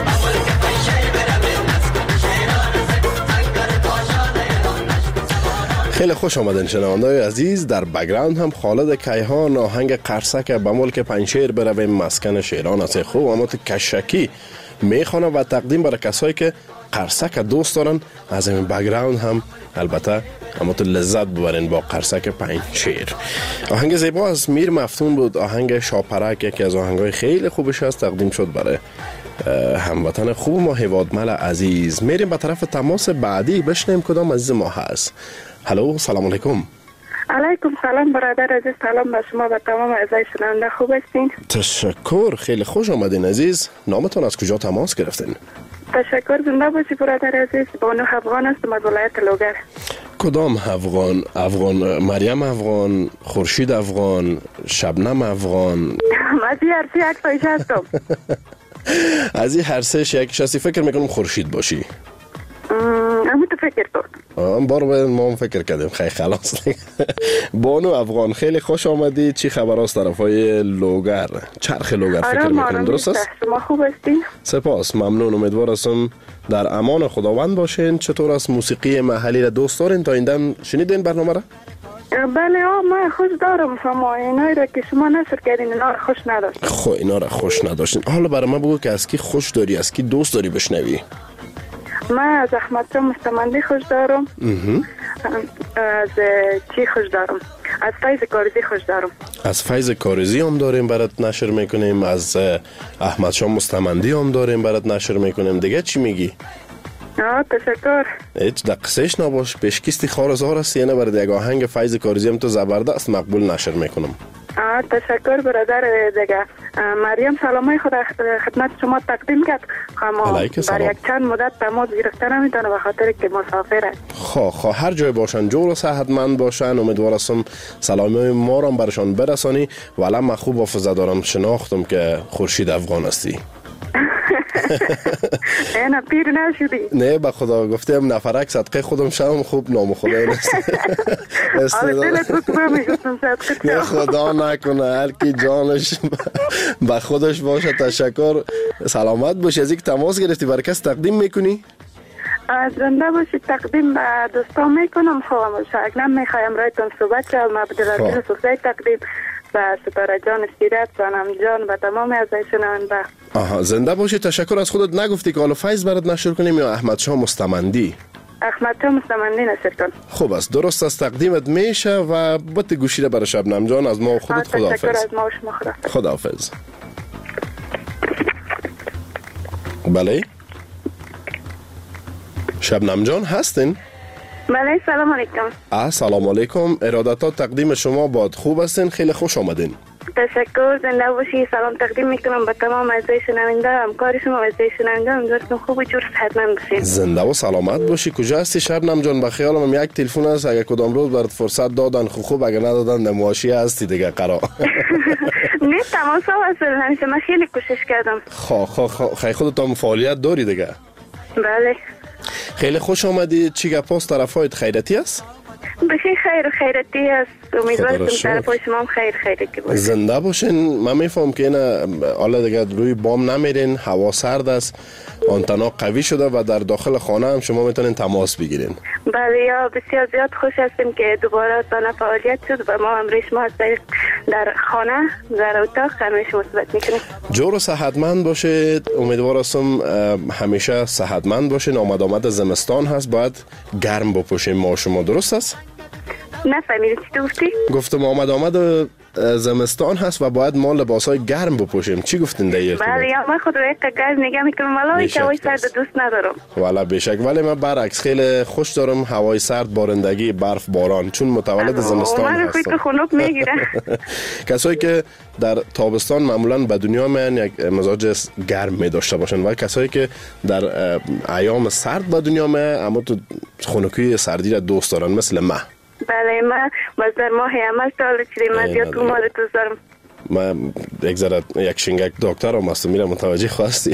خیلی خوش آمدین شنونده‌های عزیز. در بک‌گراند هم خالد کیهان آهنگ قرصک به ملک پنجشیر برویم مسکن شیران است خوب اما تو کشکی میخوانه و تقدیم برای کسایی که قرصک دوست دارن. از این بک‌گراند هم البته اما تو لذت ببرین با قرصک پنجشیر. آهنگ زیبا از میر مفتون بود. آهنگ شاپرک یکی از آهنگای خیلی خوبش است، تقدیم شد برای هموطن خوب ما هیوادمل عزیز. میریم به طرف تماس بعدی بشنیم کدام عزیز ما هست. هلو سلام علیکم. علیکم سلام برادر عزیز، سلام به شما و تمام اعضای شنونده. خوب هستین؟ تشکر، خیلی خوش آمدین عزیز. نامتون از کجا تماس گرفتین؟ تشکر، زنده باشی برادر عزیز. بانو افغان هستم از ولایت لوگر. کدام افغان؟ افغان مریم افغان، خورشید افغان، شبنم افغان؟ از این هر سه یک تایش هستم. از این هر سه یکیش هستی. فکر میکنم خورشید باشی. همون تو فکر کن. آن بار باید ما هم فکر کردیم. خیلی خلاص. بانو افغان خیلی خوش آمدی. چی خبر است طرف های لوگر؟ چرخ لوگر فکر میکنم درست است؟ شما خوب هستین؟ سپاس، ممنون. امیدوار هستم در امان خداوند باشین. چطور است موسیقی محلی را دوست دارین؟ تا این دم شنیدین برنامه را؟ بله آه من خوش دارم. شما اینایی را که شما نشر کردین اینا را خوش نداشتین. خب اینا را خوش نداشتین. حالا برای من بگو که از کی خوش داری، از کی دوست داری بشنوی؟ من از احمد شاه مستمندی خوش دارم. از چی خوش دارم؟ از فیض کارزی خوش دارم. از فیض کارزی هم داریم برات نشر میکنیم. از احمد شاه مستمندی هم داریم برات نشر میکنیم. دیگه چی میگی؟ آه تشکر. هیچ دقیقش نباش. پیشکستی خارزار است یعنی برای یک آهنگ فیض کارزی هم تو زبردست مقبول نشر میکنم. آه تشکر برادر دیگه. مریم سلامای خود خدمت شما تقدیم کرد. اما برای یک چند مدت تماس گرفته نمیتونه به خاطر که مسافره. خب خب هر جای باشن جور و صحتمند باشن. امیدوار هستم سلامی ما را برشان برسانی. ولی من خوب حافظه دارم، شناختم که خورشید افغان هستی. نه پیر نشدی. نه به خدا گفتم نفرک صدقه خودم شم خوب نام خدای نیست. نه خدا نکنه هر کی جانش به خودش باشه. تشکر، سلامت باشی. از اینکه تماس گرفتی برای کس تقدیم میکنی؟ از زنده باشی تقدیم به دوستان میکنم. خواهم شاگرد میخوایم رایتون صحبت کنم. ما به دلارگیر سوزای تقدیم و ستاره جان سیرت و نم جان و تمام اعضای شنونده. آها زنده باشی. تشکر از خودت. نگفتی که آل فیض برات نشر کنیم یا احمد شاه مستمندی؟ احمد شاه مستمندی نشر کن. خوب است، درست است، تقدیمت میشه و بط گوشی برای شبنم جان از ما و خودت. خداحافظ. تشکر از ما و شما. خداحافظ. خداحافظ. بله شبنم جان هستین؟ بله سلام علیکم. سلام علیکم. ارادتا تقدیم شما باد. خوب هستین؟ خیلی خوش آمدین. تشکر. زنده باشی. سلام تقدیم میکنم به تمام اعضای شنونده، همکار شما و اعضای شنونده. امیدوارم خوب و جور صحتمند باشین. زنده و سلامت باشی. کجا هستی شبنم جان؟ به خیالم یک تلفن است، اگه کدام روز برات فرصت دادن خوب خوب، اگه ندادن نمایشی هستی دیگه قرار. نه تماس وصل همیشه. من خیلی کوشش کردم. خا خا خا خیلی خودت فعالیت داری دیگه. بله. خیلی خوش آمدی. چی گپاست؟ طرفایت خیرتی است؟ بخیر خیر خیرتی است. امیدوارم طرفای شما هم خیر خیرتی باشه. زنده باشین. من میفهم که اینا حالا دیگه روی بام نمیرین، هوا سرد است، آنتنا قوی شده و در داخل خانه هم شما میتونین تماس بگیرین. بله یا بسیار زیاد خوش هستیم که دوباره تانه فعالیت شد و ما هم ریشما در خانه در اتاق همیشه مثبت میکنیم. جور و صحتمند باشید. امیدوار هستم همیشه صحتمند باشین. آمد آمد زمستان هست، باید گرم بپوشیم ما شما. درست است؟ نفهمیدی چی گفتی؟ گفتم آمد آمد زمستان هست و باید ما لباسای گرم بپوشیم. چی گفتین دیگه؟ بله یا من خود رو یک گرم نگه میکنم، ولی هوای سرد دوست ندارم. والا بیشک. ولی من برعکس خیلی خوش دارم هوای سرد، بارندگی، برف، باران، چون متولد زمستان هستم. من خود خنک میگیره. کسایی که در تابستان معمولا به دنیا میان یک مزاج گرم می داشته باشن و کسایی که در ایام سرد به دنیا میان اما تو خنکی سردی را دوست دارن، مثل من. بله من باز در ماه عمل سال چیزی من زیاد تو مال دوست دارم. من یک ذره یک شنگک دکتر هم هستم، میرم متوجه خواستی.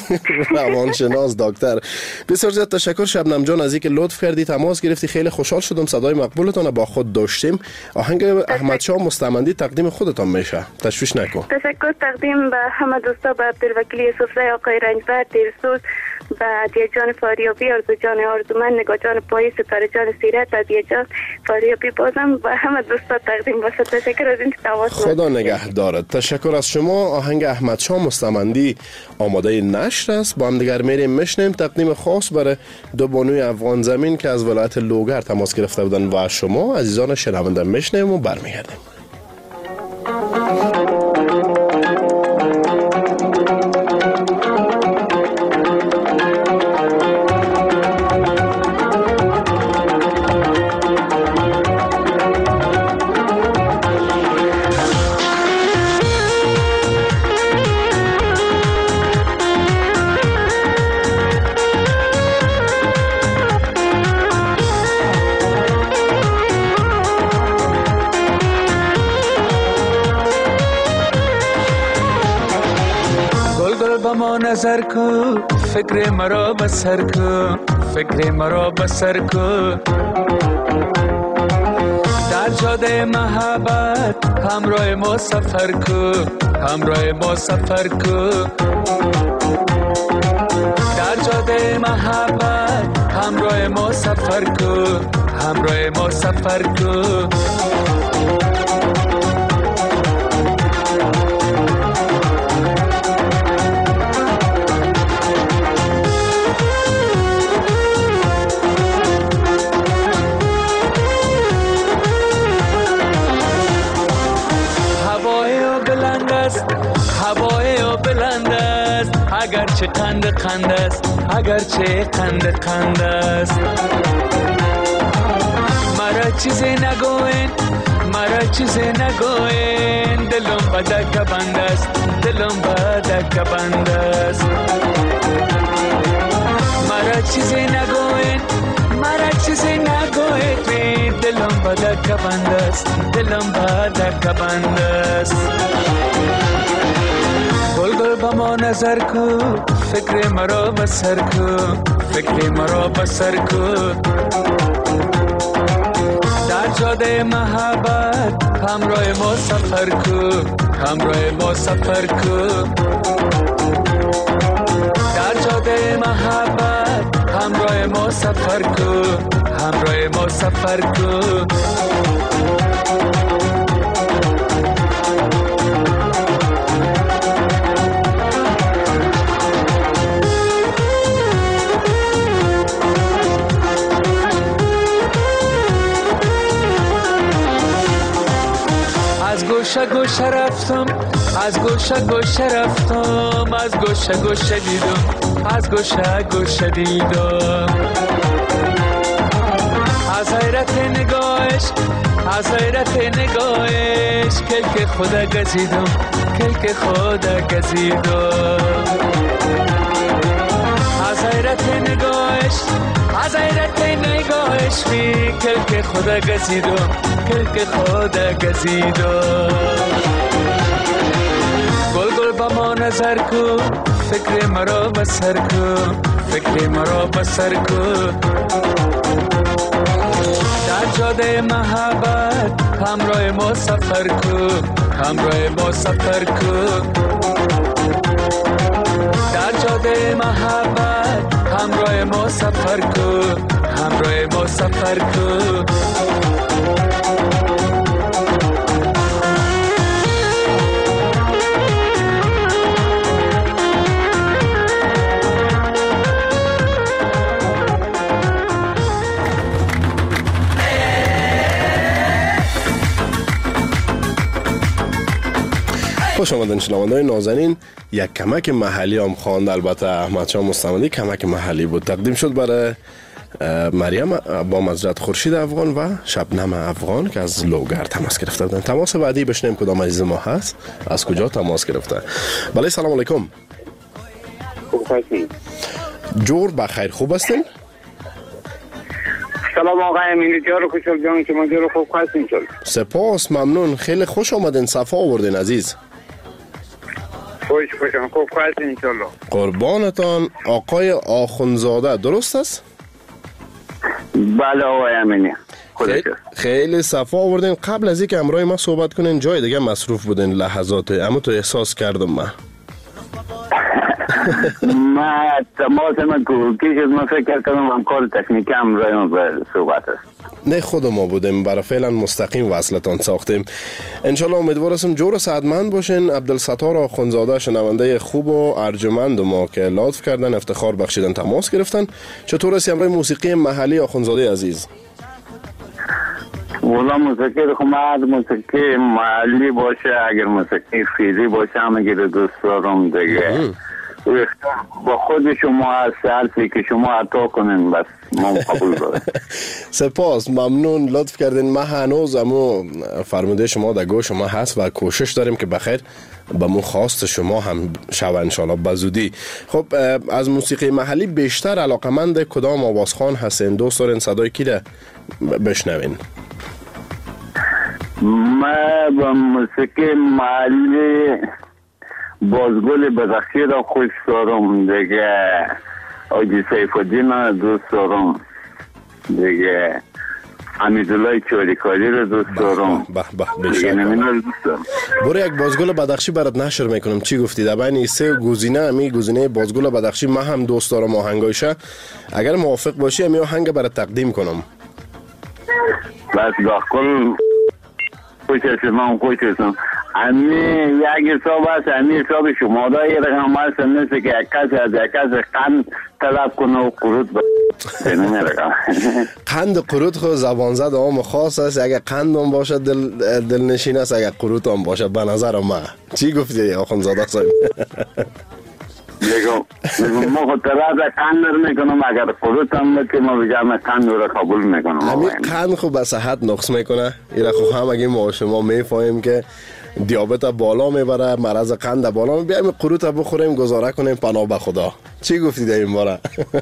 روانشناس دکتر. بسیار زیاد تشکر شبنم جان از اینکه لطف کردی تماس گرفتی. خیلی خوشحال شدم صدای مقبولتان با خود داشتیم. آهنگ احمد شاه مستمندی تقدیم خودتان میشه، تشویش نکن. تشکر تقدیم به همه دوستا، به عبدالوکیل یوسفزی، آقای رنجبر، دیرسوز، به عدیه جان فاریابی، آرزو جان آرزومند، نگاه جان پایی، ستاره جان سیرت، عدیه جان فاریابی. بازم به همه دوستا تقدیم باشه. تشکر از اینکه تماس خدا نگه دارد. تشکر از شما. آهنگ احمد شاه مستمندی آماده نشر است. با هم دیگر میریم میشنیم. تقدیم خاص برای دو بانوی افغان زمین که از ولایت لوگر تماس گرفته بودن و شما عزیزان شنونده میشنیم و برمیگردیم. نظر کو فکر مرا بسر کو فکر مرا بسر کو در جاده محبت همراه ما سفر کو همراه ما سفر کو در جاده محبت همراه ما سفر کو همراه ما سفر کو اگرچه قند قند است اگرچه قند قند است مرا چیزی نگوین مرا چیزی نگوین دلم به دکه بند است دلم به دکه بند است مرا چیزی نگوین مرا چیزی نگوین دلم به دکه بند است دلم به دکه بند است گل با ما نظر کو فکر مرا بسر کو فکر مرا بسر کو در جاده محبت همراه ما سفر کو همراه ما سفر کو در جاده محبت همراه ما سفر کو همراه ما سفر کو گوشه گوشه رفتم از گوشه گوشه رفتم از گوشه گوشه دیدم از گوشه گوشه دیدم از حیرت نگاهش از حیرت نگاهش کلک خدا گزیدم کلک خدا گزیدم از حیرت نگاهش از حیرت نگاهش بی کلک خدا گزیدم کلک خدا گزیدم گل گل با ما نظر کو فکر مرا بسر کو فکر مرا بسر کو در جاده محبت همراه ما سفر کو همراه ما سفر کو در جاده محبت همراه ما سفر کو همراه ما سفر کو خوش آمدین شنونده‌های نازنین. یک کمک محلی هم خواند، البته احمد شاه مستمدی کمک محلی بود، تقدیم شد برای مریم با مزرعه خورشید افغان و شبنم افغان که از لوگر تماس گرفته بودن. تماس بعدی بشنیم کدام عزیز ما هست، از کجا تماس گرفته. بله سلام علیکم. خوب هستین؟ جور بخیر، خوب هستین؟ سلام آقای امینی جان، خوشحال جان که ما جور خوب هستین چون. سپاس، ممنون، خیلی خوش آمدین، صفا آوردین عزیز. خوش خوشم، خوب هستین ان شاء الله. قربانتان. آقای آخونزاده درست است؟ بله آقای امینی. خیلی, خیلی صفا آوردین. قبل از اینکه امروز ما صحبت کنین جای دیگه مصروف بودین لحظات، اما تو احساس کردم من. ما تماس من کوکی شد، من فکر کردم هم کار تکنیکی هم رای به صحبت است. نه خود ما بودیم، برای فعلا مستقیم وصلتان ساختیم. انشالله امیدوار هستم جور و سعادتمند باشین. عبدالستار آخونزاده شنونده خوب و ارجمند ما که لطف کردن افتخار بخشیدن تماس گرفتن. چطور است امروز موسیقی محلی آخونزاده عزیز؟ والا موسیقی خماد موسیقی محلی باشه، اگر موسیقی فیزی باشه هم اگر دوست دارم دیگه با خود شما هست، حرفی که شما عطا کنین بس ما قبول داریم. سپاس، ممنون، لطف کردین. ما هنوز امو فرموده شما در گوش شما هست و کوشش داریم که بخیر با مو خواست شما هم شود انشالله بزودی. خب از موسیقی محلی بیشتر علاقمند کدام آوازخوان هستین؟ دوست دارین صدای کی را بشنوین؟ ما با موسیقی محلی بازگل بدخشی را خوش دارم دیگه، آجی سیف الدین دوست دارم دیگه، حمیدالله چاریکاری را دوست دارم. به به بشک. برو یک بازگل بدخشی برات نشر میکنم. چی گفتی؟ در بین سه گزینه امی گزینه بازگل بدخشی ما هم دوست دارم آهنگایشه. اگر موافق باشی امی آهنگ برات تقدیم کنم. بس داخل خوش هستم، من خوش هستم. امی یک حساب هست، امی حساب شما دا یه رقم هست نیست که یک کسی از یک کسی قند طلب کنه و قروت بینه رقم. قند قروت خود زبان زد آم خاص است. اگه قند هم باشه دل, دل نشین است، اگه قروت هم باشه به نظر ما. چی گفتی آخونزاده صاحب؟ دیگه ما خود طرف قند رو میکنم، اگر قروت هم بکنم ما بجام قند رو قبول میکنم. همین قند خود به صحت نقص میکنه. ایره خود هم اگه ما شما میفهمیم که دیابت بالا میبره، مرض قند بالا میبره، بیایم قروت بخوریم گزاره کنیم پناه به خدا. چی گفتید این باره؟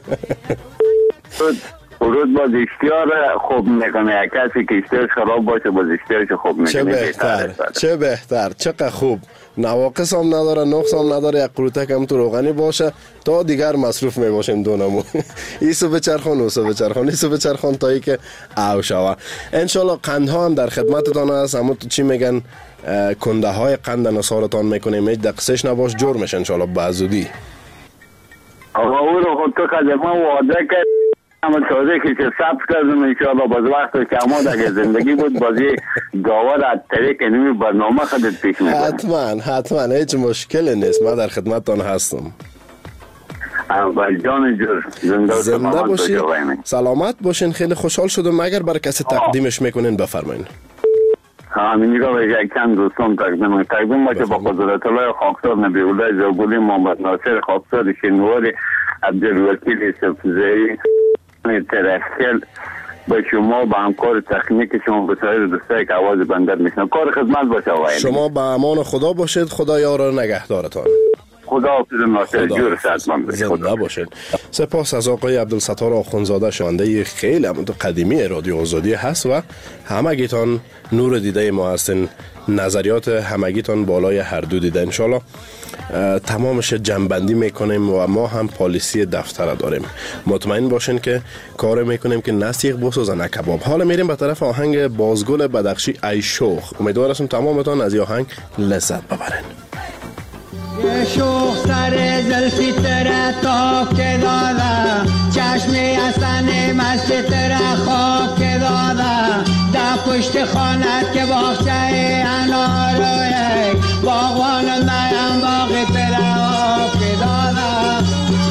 قروت با اشتیار خوب میکنه، یک کسی که اشتیارش خراب باشه با اشتیارش خوب میکنه. چه بهتر، چه بهتر، چقدر خوب. نواقص هم نداره، نقص هم نداره، یک قروتک هم تو روغنی باشه تا دیگر مصروف میباشیم دونمون. ایسو بچرخان اوسو بچرخان ایسو بچرخان تا ای که او شوه. انشالله قندها هم در خدمتتان هست. اما تو چی میگن کنده های قند نثارتان میکنیم، هیچ دقیقش نباش، جور میشه انشالله بازودی. آقا او رو خود تو که ما وعده کرد اما تازه که چه ثبت کردم انشاءالله باز وقت که اما دیگه زندگی بود بازی داور از طریق نمی برنامه خودت پیش میکنم. حتما حتما هیچ مشکلی نیست، ما در خدمتتان هستم. اول جان جور زنده, زنده باشین، سلامت باشین. خیلی خوشحال شدم. اگر برای کسی تقدیمش میکنین بفرمایین. همین نگاه یک چند دوستان تقدیم تقدیم باشه با قدرت الله خاکسار نبی‌الله زوگلی محمد ناصر خاکسار شینواری عبدالوکیل سفزایی ترخیل به شما با همکار تکنیک شما به سایر دوستایی که آواز بندر میشنن کار خدمت باشه آقای شما به امان خدا باشید. خدا یار و نگهدارتان. خدا حافظ ناصر جور صحتمند باشید. زنده باشید. سپاس از آقای عبدالستار آخوندزاده شنونده خیلی قدیمی رادیو آزادی هست و همگیتان نور دیده ما هستین. نظریات همگیتان بالای هر دو دیده. انشالله تمامش جنبندی میکنیم و ما هم پالیسی دفتر داریم. مطمئن باشین که کار میکنیم که نه سیخ بسازه نه کباب. حالا میریم به طرف آهنگ بازگل بدخشی ای شوخ. امیدوار هستم تمامتان از این آهنگ لذت ببرین. یه شوخ سر زلفی تره تاک که داده چشمی حسن مست تره خواب که داده در پشت خانت که باخچه اناروی باغوان نیم باقی تره آب که داده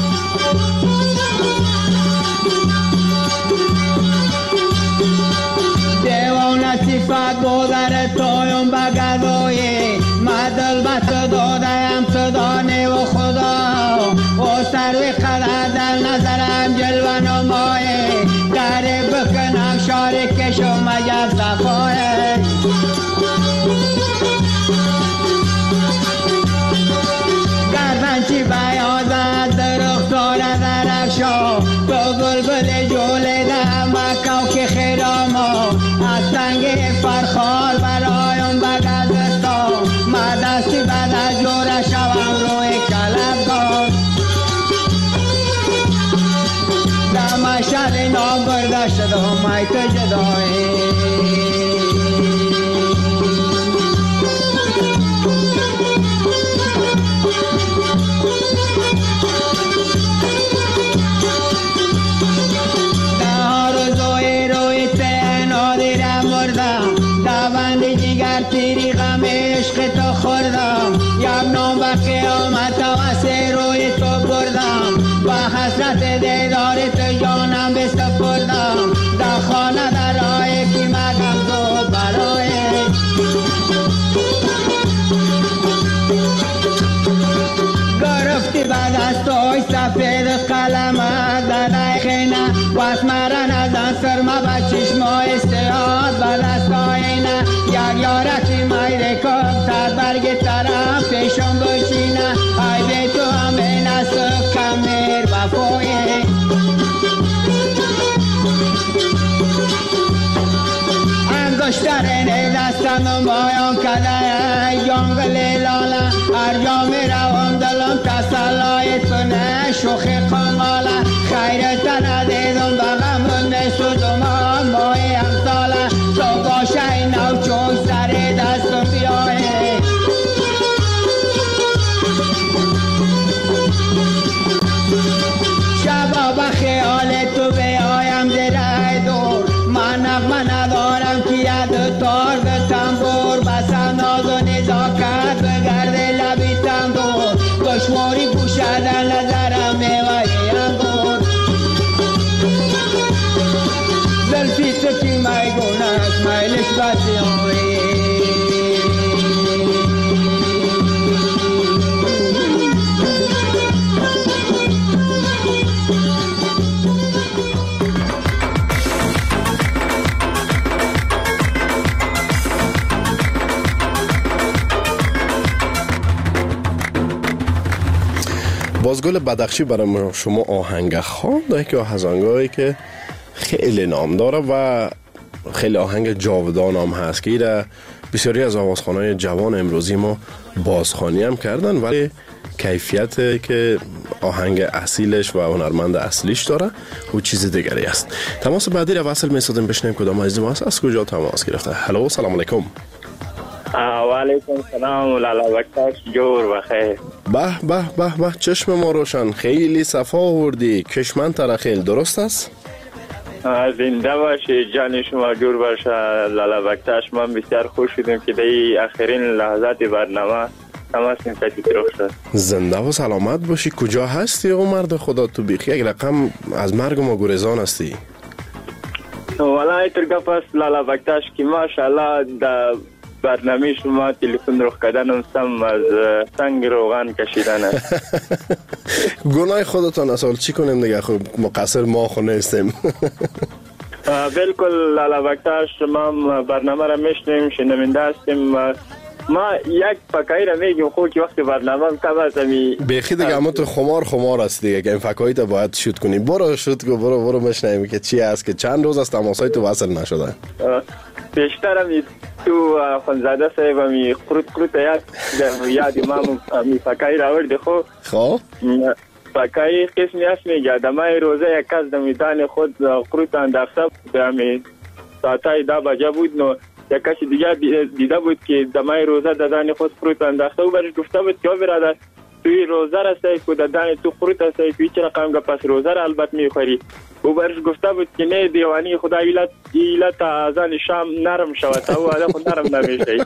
دیوان صفت بودر تویم بگدوی مدل بط دادیم صدانه و خدا و سروی قدر در نظرم جلوه نمایه گره بکنم شاری کشو مگر صفایه گردن چی بیازد درخت داره درخشا تو بلبل جوله ده مکاو که خیراما از سنگ فرخار برایم بگذستا ما دستی بعد از جوره شوم روی کلبگاه در مشهد نام برده شده میت جدایی تیری غم عشق تو خوردم یک نام و قیامت و سه روی تو بردم و حسرت دیدار تو جانم بسپردم در خانه در راه کی مگم تو برای گرفتی بعد از توی سفید قلمت در خینه و اسمرن از انصر ما به چشمای سیاد بر دستایینه یک یارتی میره کب سر برگ طرف پیشم بشینه ای به تو همه نسو کمیر بفویه انگشترین دستم مایان کده جنگل لاله هر جا می روم دلم تسلای تو نه شوخ قماله خیرت ندیدم بغم می سودم مای امثاله تو باشه این نو چون سر دستم بیایه شبا به خیال تو بیایم دره دور من نغمه ندارم که ید تار به تنبور بسم ناز و نزاکت بگرده لبی تندور دشواری پوشدن نظرم میوهی انگور زلفی تو کی میگونه است میلش بسی آوی بازگل بدخشی برای شما آهنگ خوانده که آهنگایی که خیلی نام داره و خیلی آهنگ جاودان هم هست که ایره بسیاری از آوازخوانای جوان امروزی ما بازخوانی هم کردن ولی کیفیت که آهنگ اصیلش و هنرمند اصلیش داره و چیز دیگری است. تماس بعدی رو وصل می‌سازیم بشنیم کدام عزیز ما هست از کجا تماس گرفته. هلو سلام علیکم. و علیکم سلام لالا وقتش جور بخیر. به به به به چشم ما روشن خیلی صفا آوردی کشمن ترخیل درست است؟ زنده باشی جان شما جور باشه لالا وقتش من بسیار خوش شدم که دی آخرین لحظات برنامه تماس نکتی طرف شد. زنده و سلامت باشی. کجا هستی او مرد خدا تو بیخی یک رقم از مرگ ما گریزان هستی؟ والا ایتر گپ است لالا وقتش که ماشاءالله در برنامه شما تلفن رخ کردنم سم از سنگ روغن کشیدن است. گناه خودتان اصلا چی کنیم دیگه؟ خب مقصر ما خو نیستیم. بالکل لالا بکتاش شما برنامه را میشنیم، شنونده هستیم. ما یک فکایی را میگیم خوب که وقت برنامه هم کم است همی بیخی دیگه اما تو خمار خمار است دیگه که این فکایی تا باید شوت کنی. برو شوت کن، برو برو مشنیم که چی است که چند روز است تماسای تو وصل نشده. بیشتر همی تو خانزاده صاحب همی قروت قروت یاد یاد امام همی فکایی را ورده خوب خوب فکایی قسمی هست میگه دمای روزه یک کس دمیدان خود قروت انداخته همی ساعتای ده بجه بود نو یک کسی دیگه دیده بود که دمای روزه دادن خود قروت انداخته و برش گفته بود که برادر توی روزه را سعی که دادن تو قروت را سعی که هیچ رقم پس روزه را البته میخوری او برش گفته بود که نه دیوانی خدا ایلت ایلت ازان شام نرم شود او آده خود نرم نمیشه.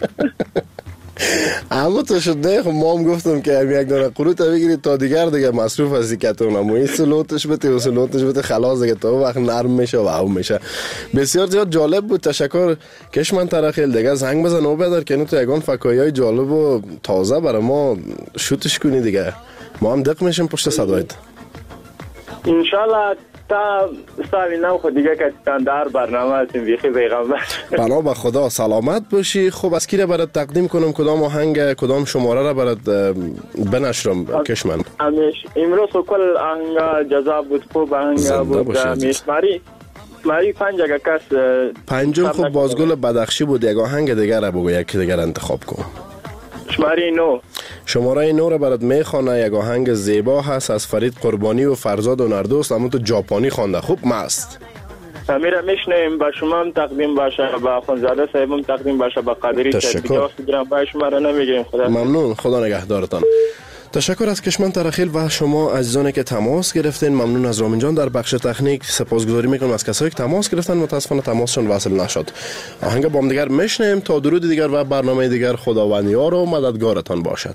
اما تو شد نه خب ما هم گفتم که هم یک دانه قروت بگیرید تا دیگر دیگه مصروف از دیگتون هم این سلوتش بده و سلوتش بده خلاص دیگه تا وقت نرم میشه و او میشه. بسیار زیاد جالب بود. تشکر کشمن ترخیل دیگه زنگ بزن او بدار که اینو تو یگان فکایی های جالب و تازه برای ما شوتش کنی دیگه ما هم دق میشیم پشت صدایت انشالله. تا سالی نو خود دیگه که در برنامه هستیم بیخی پیغمبر. بنا به خدا سلامت باشی. خب از کی را برات تقدیم کنم؟ کدام آهنگ کدام شماره را برات بنشرم کشمن؟ امیش امروز کل آهنگ جذاب بود، خوب آهنگ بود. میشماری ماری پنج اگه کس پنجم خب بازگل بدخشی بود. یک آهنگ دیگر را بگو، یک دیگر انتخاب کن. شماره نو شماره نو را برات میخوانه. یک آهنگ زیبا هست از فرید قربانی و فرزاد و نردوست، اما تو ژاپنی خوانده. خوب مست امیر میشنیم. با شما هم تقدیم باشه، با خانزاده صاحب هم تقدیم باشه، با قادری تشکر. با شما را نمیگیم. خدا ممنون. خدا نگهدارتان. تشکر از کشمن ترخیل و شما عزیزانی که تماس گرفتین. ممنون از رامین جان در بخش تکنیک. سپاسگزاری میکنم از کسایی که تماس گرفتن، متاسفانه تماسشون وصل نشد. آهنگ با هم دیگر میشنیم تا درود دیگر و برنامه دیگر. خداوند یار و مددگارتان باشد.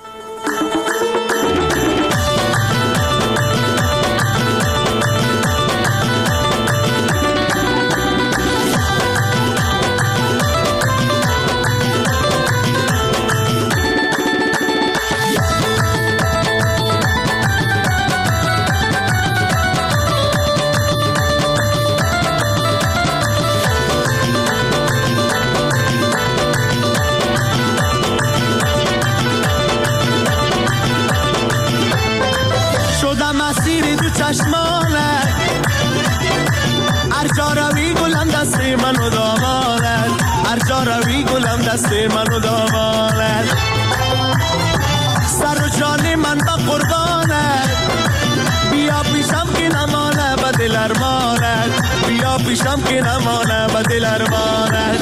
منو دامانت سر و جان من با قربانت بیا پیشم که نمانه با دل ارمانت بیا پیشم که نمانه با دل ارمانت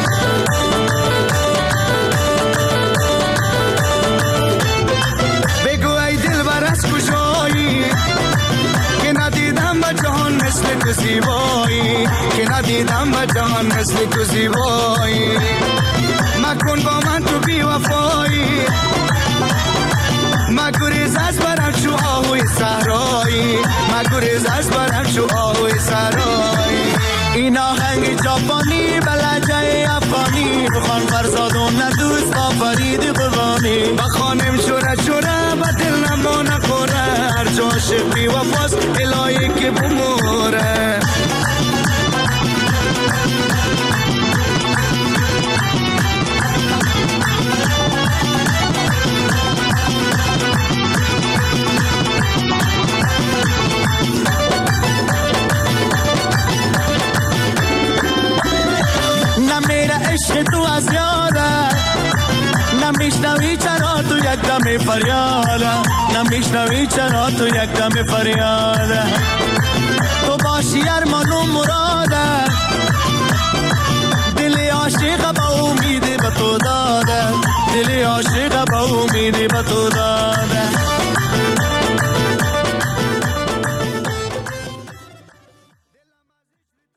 بگو ای دل بر از کجایی که ندیدم با جهان مثل تو زیبایی که ندیدم با جهان مثل تو زیبایی مکن با من تو بی وفایی مگریز از برم چو آهوی صحرایی مگریز از برم چو آهوی صحرایی این آهنگ ژاپنی بلجه افغانی بخوان فرزاد و ندوست با فرید قربانی بخوانم شوره شوره با دل نما نخوره هر جا عاشق بی وفاست الهی که بموره عشق تو از یادم نمیشنوی چرا تو یک دم فریادم نمیشنوی چرا تو یک دم فریادم تو باشی ارمان و مرادم